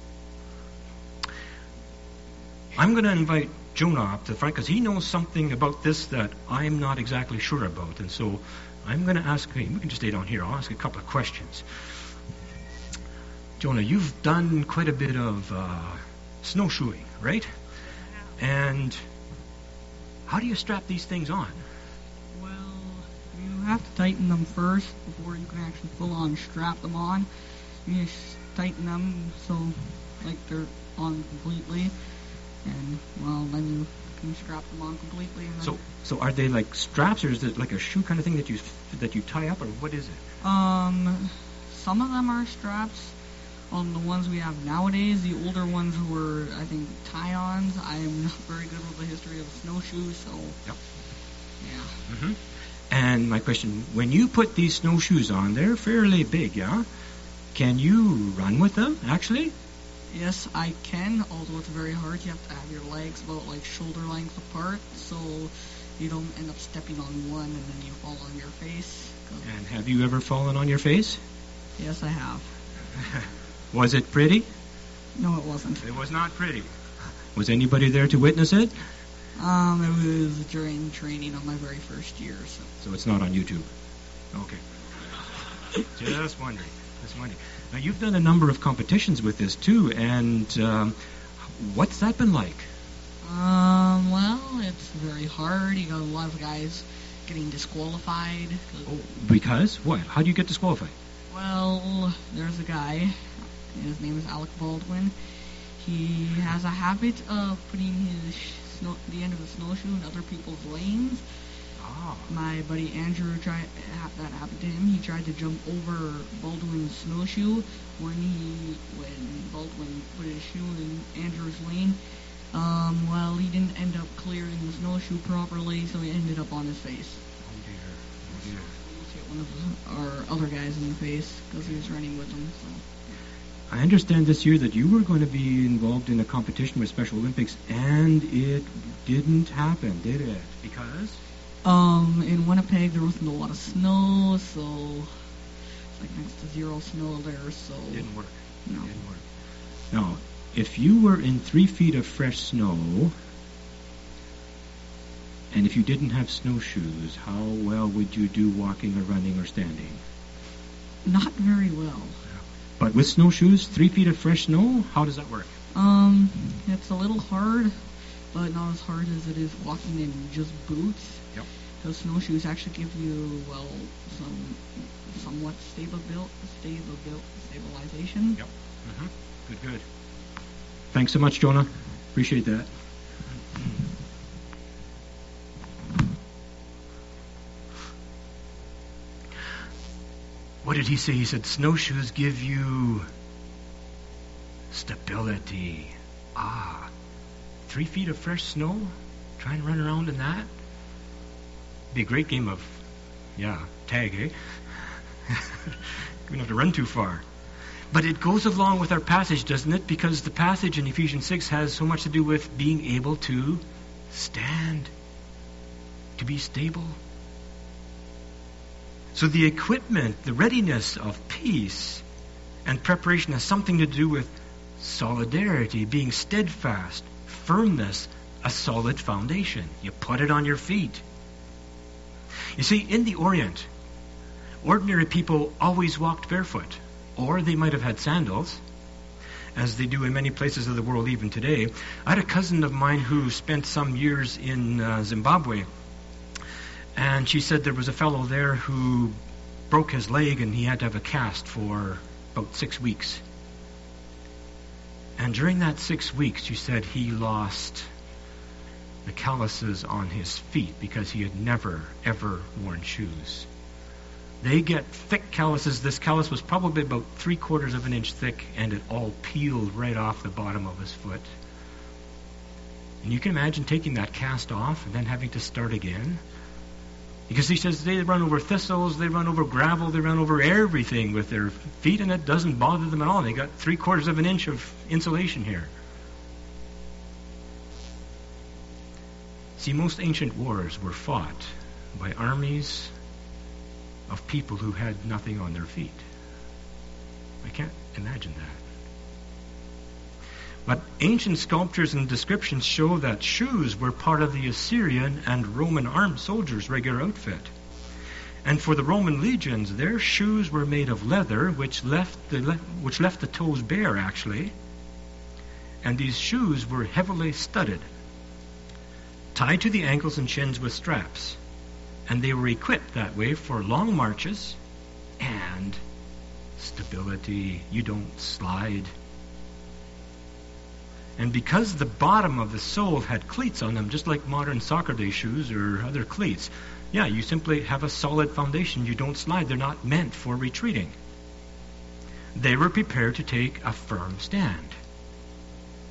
I'm going to invite Jonah up to the front because he knows something about this that I'm not exactly sure about. And so I'm going to ask him, we can just stay down here, I'll ask a couple of questions. Jonah, you've done quite a bit of uh, snowshoeing, right? And how do you strap these things on? Well, you have to tighten them first before you can actually full on strap them on. You just tighten them so like they're on completely. And, well, then you can strap them on completely. And then so, so are they like straps, or is it like a shoe kind of thing that you that you tie up, or what is it? Um, some of them are straps. On the ones we have nowadays, the older ones were, I think, tie-ons. I am not very good with the history of snowshoes, so yep. yeah. Mm-hmm. And my question, when you put these snowshoes on, they're fairly big, yeah? Can you run with them, actually? Yes, I can, although it's very hard. You have to have your legs about like shoulder length apart, so you don't end up stepping on one and then you fall on your face. And have you ever fallen on your face? Yes, I have. Was it pretty? No, it wasn't. It was not pretty. Was anybody there to witness it? Um, it was during training on my very first year. So, so it's not on YouTube? Okay. Just wondering. Just wondering. Now, you've done a number of competitions with this, too, and um, what's that been like? Um, well, it's very hard. You got a lot of guys getting disqualified. Oh, because? What? How do you get disqualified? Well, there's a guy. His name is Alec Baldwin. He has a habit of putting his snow, the end of the snowshoe in other people's lanes. Oh. My buddy Andrew tried that happened to him. He tried to jump over Baldwin's snowshoe when he when Baldwin put his shoe in Andrew's lane. Um, well, he didn't end up clearing the snowshoe properly, so he ended up on his face. Oh dear, oh dear. He hit one of the, our other guys in the face because he was running with them. So. I understand this year that you were going to be involved in a competition with Special Olympics, and it didn't happen, did it? Because? Um, in Winnipeg, there wasn't a lot of snow, so it's like next to zero snow there, so... It didn't work. No. It didn't work. Now, if you were in three feet of fresh snow, and if you didn't have snowshoes, how well would you do walking or running or standing? Not very well. But with snowshoes, three feet of fresh snow, how does that work? Um, it's a little hard, but not as hard as it is walking in just boots. Yep. Because snowshoes actually give you, well, some somewhat stable built, stable built stabilization. Yep. Mm-hmm. Good, good. Thanks so much, Jonah. Appreciate that. What did he say? He said snowshoes give you stability. Ah, three feet of fresh snow? Try and run around in that? Be a great game of, yeah, tag, eh? You don't have to run too far. But it goes along with our passage, doesn't it? Because the passage in Ephesians six has so much to do with being able to stand, to be stable. So the equipment, the readiness of peace and preparation has something to do with solidarity, being steadfast, firmness, a solid foundation. You put it on your feet. You see, in the Orient, ordinary people always walked barefoot, or they might have had sandals, as they do in many places of the world even today. I had a cousin of mine who spent some years in uh, Zimbabwe, and she said there was a fellow there who broke his leg and he had to have a cast for about six weeks. And during that six weeks, she said he lost the calluses on his feet because he had never, ever worn shoes. They get thick calluses. This callus was probably about three quarters of an inch thick, and it all peeled right off the bottom of his foot. And you can imagine taking that cast off and then having to start again. Because he says they run over thistles, they run over gravel, they run over everything with their feet, and it doesn't bother them at all. They got three quarters of an inch of insulation here. See, most ancient wars were fought by armies of people who had nothing on their feet. I can't imagine that. But ancient sculptures and descriptions show that shoes were part of the Assyrian and Roman armed soldiers' regular outfit. And for the Roman legions, their shoes were made of leather, which left the le- which left the toes bare, actually. And these shoes were heavily studded, tied to the ankles and shins with straps. And they were equipped that way for long marches and stability. You don't slide. And because the bottom of the sole had cleats on them, just like modern soccer day shoes or other cleats, yeah, you simply have a solid foundation. You don't slide. They're not meant for retreating. They were prepared to take a firm stand.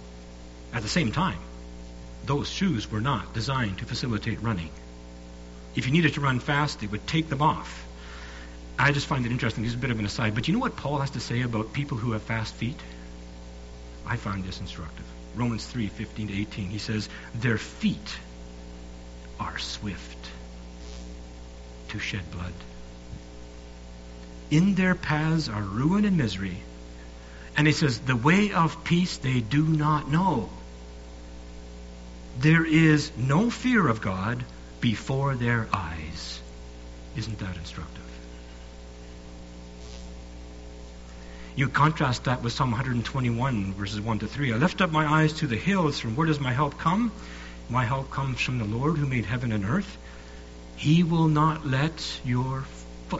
At the same time, those shoes were not designed to facilitate running. if you needed to run fast, they would take them off. I just find it interesting. This is a bit of an aside. But you know what Paul has to say about people who have fast feet? I find this instructive. Romans three, fifteen to eighteen. He says, their feet are swift to shed blood. In their paths are ruin and misery. And he says, the way of peace they do not know. There is no fear of God before their eyes. Isn't that instructive? You contrast that with Psalm one twenty-one, verses one to three. I lift up my eyes to the hills. From where does my help come? My help comes from the Lord who made heaven and earth. He will not let your foot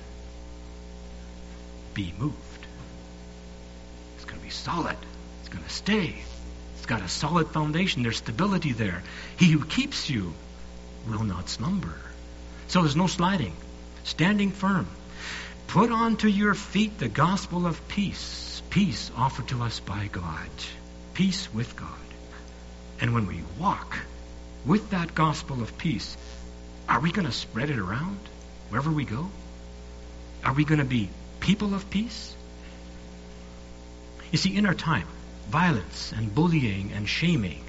be moved. It's going to be solid. It's going to stay. It's got a solid foundation. There's stability there. He who keeps you will not slumber. So there's no sliding. Standing firm. Put onto your feet the gospel of peace. Peace offered to us by God. Peace with God. And when we walk with that gospel of peace, are we going to spread it around wherever we go? Are we going to be people of peace? You see, in our time, violence and bullying and shaming.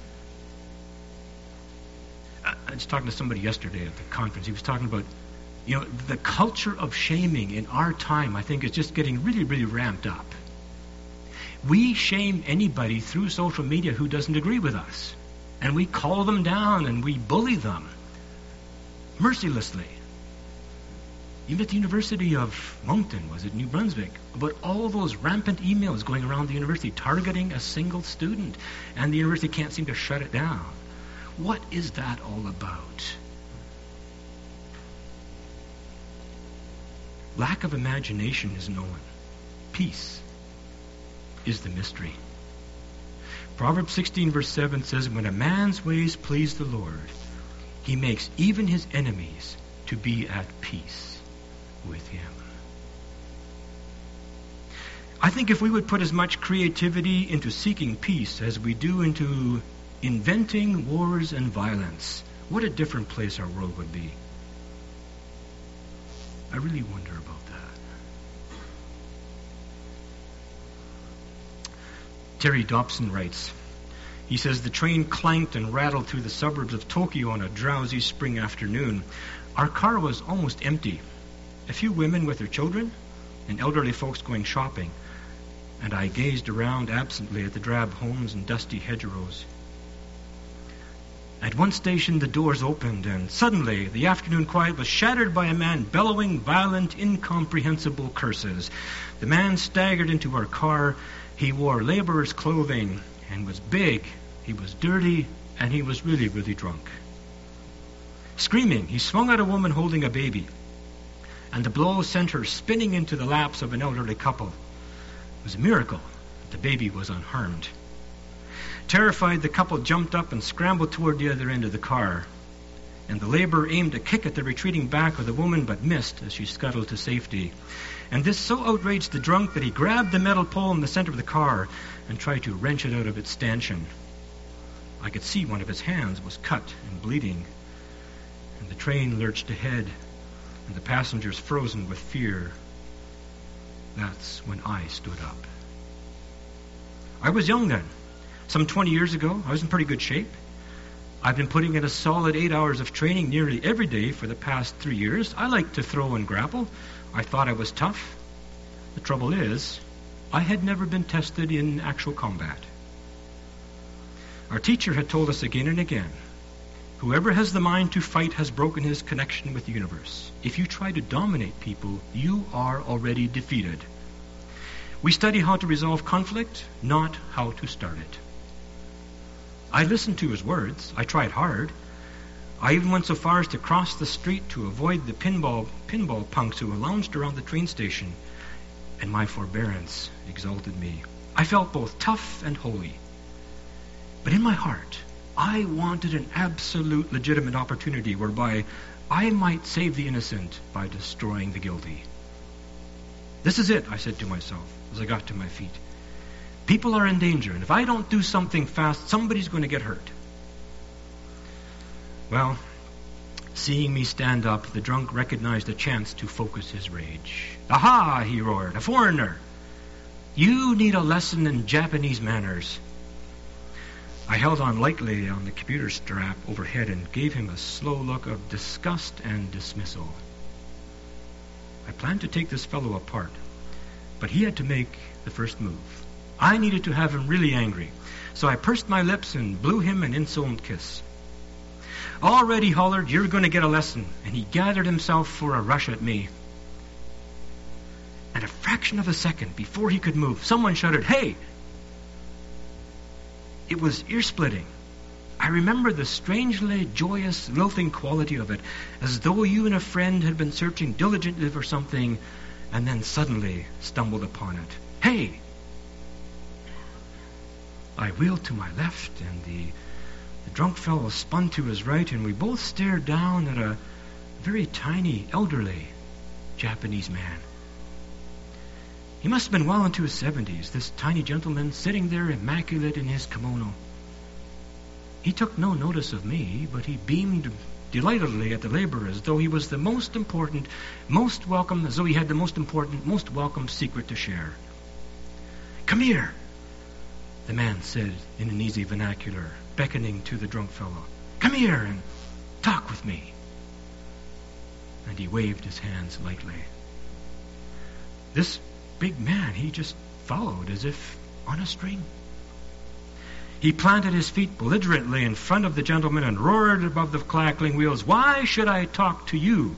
I was talking to somebody yesterday at the conference. He was talking about, you know, the culture of shaming in our time, I think, is just getting really, really ramped up. We shame anybody through social media who doesn't agree with us. And we call them down and we bully them mercilessly. Even at the University of Moncton, was it New Brunswick, about all those rampant emails going around the university targeting a single student, and the university can't seem to shut it down. What is that all about? Lack of imagination is known. Peace is the mystery. Proverbs sixteen verse seven says, when a man's ways please the Lord, he makes even his enemies to be at peace with him. I think if we would put as much creativity into seeking peace as we do into inventing wars and violence, what a different place our world would be. I really wonder about that. Terry Dobson writes, he says, the train clanked and rattled through the suburbs of Tokyo on a drowsy spring afternoon. Our car was almost empty. A few women with their children and elderly folks going shopping, and I gazed around absently at the drab homes and dusty hedgerows. At one station, the doors opened, and suddenly the afternoon quiet was shattered by a man bellowing violent, incomprehensible curses. The man staggered into our car. He wore laborer's clothing and was big. He was dirty, and he was really, really drunk. Screaming, he swung at a woman holding a baby, and the blow sent her spinning into the laps of an elderly couple. It was a miracle that the baby was unharmed. Terrified, the couple jumped up and scrambled toward the other end of the car, and the laborer aimed a kick at the retreating back of the woman, but missed as she scuttled to safety. And this so outraged the drunk that he grabbed the metal pole in the center of the car and tried to wrench it out of its stanchion. I could see one of his hands was cut and bleeding, and the train lurched ahead, and the passengers frozen with fear. That's when I stood up. I was young then. Some twenty years ago, I was in pretty good shape. I've been putting in a solid eight hours of training nearly every day for the past three years. I like to throw and grapple. I thought I was tough. The trouble is, I had never been tested in actual combat. Our teacher had told us again and again, whoever has the mind to fight has broken his connection with the universe. If you try to dominate people, you are already defeated. We study how to resolve conflict, not how to start it. I listened to his words. I tried hard. I even went so far as to cross the street to avoid the pinball pinball punks who lounged around the train station, and my forbearance exalted me. I felt both tough and holy. But in my heart, I wanted an absolute legitimate opportunity whereby I might save the innocent by destroying the guilty. This is it, I said to myself as I got to my feet. People are in danger, and if I don't do something fast, somebody's going to get hurt. Well, Seeing me stand up, the drunk recognized a chance to focus his rage. "Aha!" he roared. "A foreigner! You need a lesson in Japanese manners." I held on lightly on the computer strap overhead and gave him a slow look of disgust and dismissal. I planned to take this fellow apart, but he had to make the first move. I needed to have him really angry, so I pursed my lips and blew him an insolent kiss. "All right," he hollered, "you're going to get a lesson," and he gathered himself for a rush at me. And a fraction of a second before he could move, someone shouted, "Hey!" It was ear-splitting. I remember the strangely joyous, lilting quality of it, as though you and a friend had been searching diligently for something and then suddenly stumbled upon it. "Hey!" I wheeled to my left, and the, the drunk fellow spun to his right, and we both stared down at a very tiny, elderly Japanese man. He must have been well into his seventies, this tiny gentleman sitting there immaculate in his kimono. He took no notice of me, but he beamed delightedly at the laborer as though he was the most important, most welcome, as though he had the most important, most welcome secret to share. "Come here," the man said in an easy vernacular, beckoning to the drunk fellow. "Come here and talk with me." And he waved his hands lightly. This big man, he just followed as if on a string. He planted his feet belligerently in front of the gentleman and roared above the clackling wheels, "Why should I talk to you?"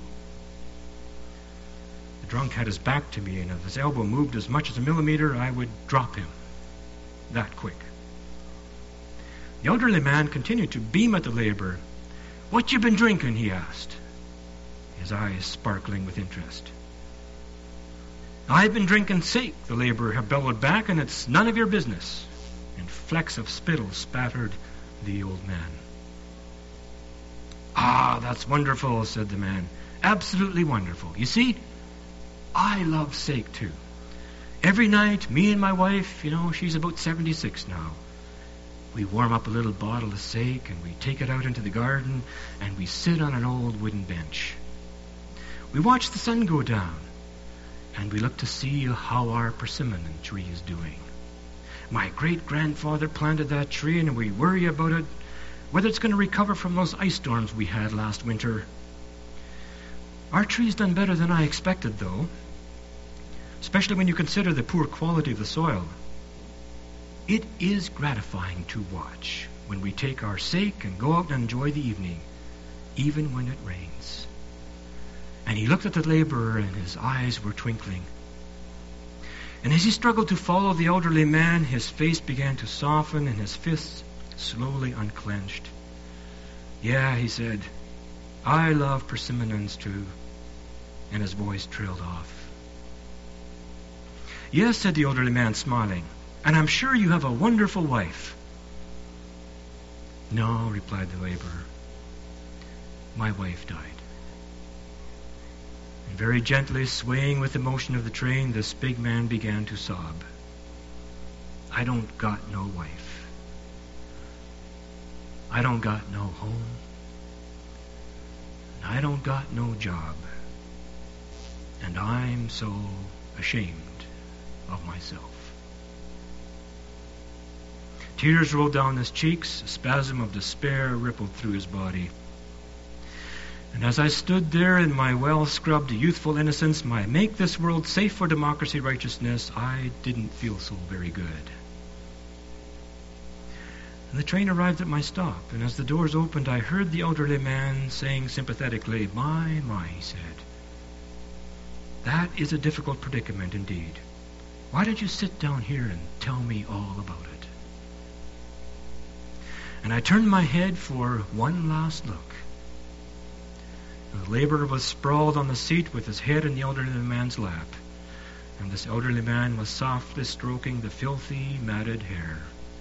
The drunk had his back to me, and if his elbow moved as much as a millimeter, I would drop him. That quick. The elderly man continued to beam at the laborer. "What you been drinking?" he asked, his eyes sparkling with interest. "I've been drinking sake," the laborer had bellowed back, "and it's none of your business." And flecks of spittle spattered the old man. "Ah, that's wonderful," said the man. "Absolutely wonderful. You see, I love sake too. Every night, me and my wife, you know, she's about seventy-six now, we warm up a little bottle of sake and we take it out into the garden and we sit on an old wooden bench. We watch the sun go down and we look to see how our persimmon tree is doing. My great-grandfather planted that tree, and we worry about it, whether it's going to recover from those ice storms we had last winter. Our tree's done better than I expected, though, especially when you consider the poor quality of the soil. It is gratifying to watch when we take our sake and go out and enjoy the evening, even when it rains." And he looked at the laborer, and his eyes were twinkling. And as he struggled to follow the elderly man, his face began to soften and his fists slowly unclenched. "Yeah," he said, "I love persimmons too." And his voice trailed off. "Yes," said the elderly man, smiling, "and I'm sure you have a wonderful wife." "No," replied the laborer, "my wife died." And very gently, swaying with the motion of the train, this big man began to sob. "I don't got no wife. I don't got no home. And I don't got no job. And I'm so ashamed of myself." Tears rolled down his cheeks. A spasm of despair rippled through his body. And as I stood there in my well-scrubbed youthful innocence, my make this world safe for democracy righteousness, I didn't feel so very good. And the train arrived at my stop, and as the doors opened, I heard the elderly man saying sympathetically, "My, my," he said, "that is a difficult predicament indeed. Why don't you sit down here and tell me all about it?" And I turned my head for one last look. The laborer was sprawled on the seat with his head in the elderly man's lap, and this elderly man was softly stroking the filthy, matted hair.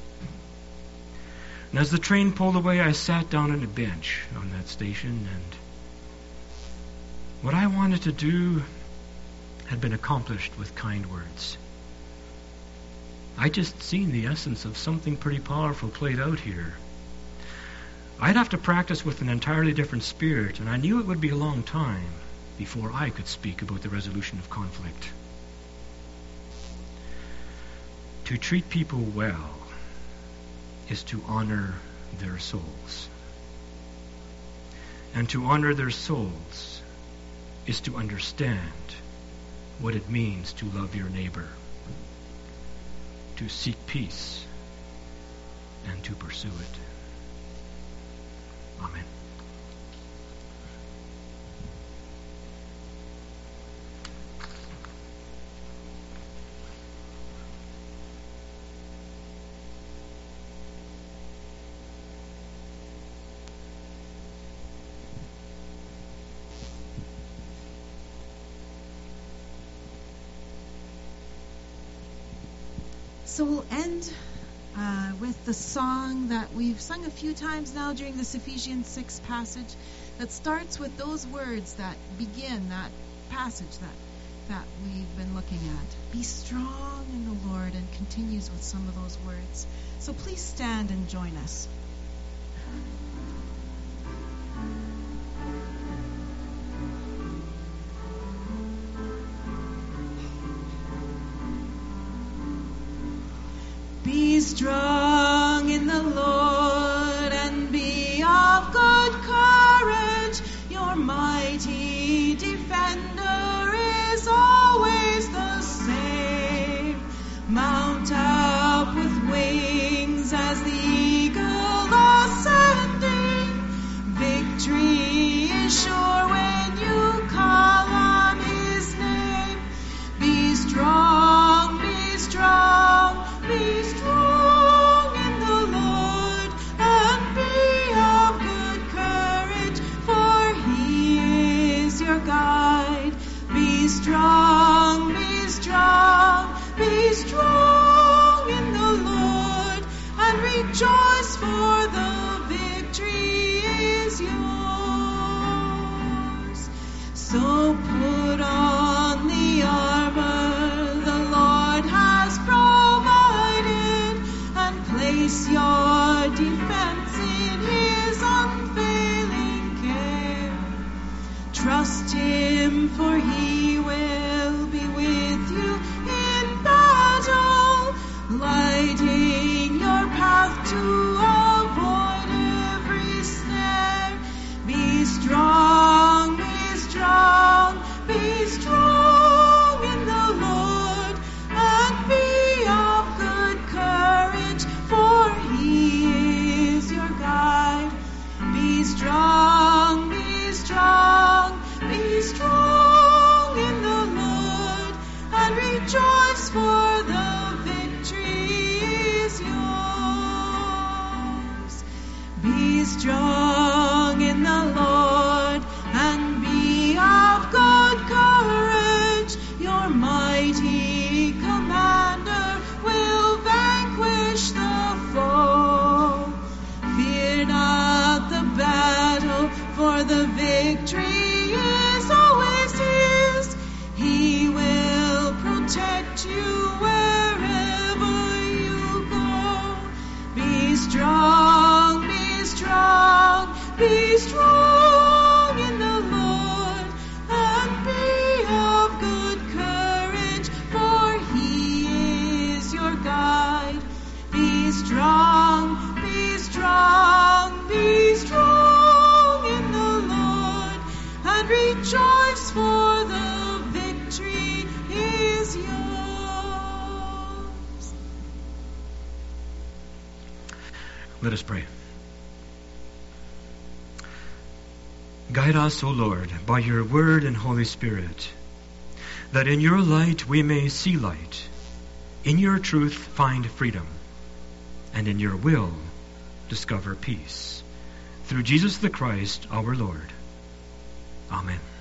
And as the train pulled away, I sat down on a bench on that station, and what I wanted to do had been accomplished with kind words. I just seen the essence of something pretty powerful played out here. I'd have to practice with an entirely different spirit, and I knew it would be a long time before I could speak about the resolution of conflict. To treat people well is to honor their souls. And to honor their souls is to understand what it means to love your neighbor, to seek peace, and to pursue it. Amen. So we'll end uh, with the song that we've sung a few times now during this Ephesians six passage that starts with those words that begin that passage that, that we've been looking at. Be strong in the Lord, and continues with some of those words. So please stand and join us. Be strong in the Lord and be of good courage. Your mighty defender is always the same. Mount up with wings as the eagle ascending. Victory is sure when you call on his name. Be strong, be strong, be strong in the Lord, and be of good courage, for he is your guide. Be strong, be strong, be strong in the Lord, and rejoice, for the victory is yours. So put on the armor the Lord has provided, and place your defense in his unfailing care. Trust him, for he will be with you in battle, lighting your path to avoid every snare. Be strong, be strong, be strong in the Lord, and be of good courage, for he is your guide. Be strong, be strong, be strong in the Lord, and rejoice, for the victory is yours. Be strong in the Lord, and be of good courage. Your mighty commander will vanquish the foe. Fear not the battle, for the victory is always his. He will protect you wherever you go. Be strong, be strong, be strong in the Lord, and be of good courage, for he is your guide. Be strong, be strong, be strong in the Lord, and rejoice, for the victory is yours. Let us pray. Guide us, O Lord, by your word and Holy Spirit, that in your light we may see light, in your truth find freedom, and in your will discover peace. Through Jesus the Christ, our Lord. Amen.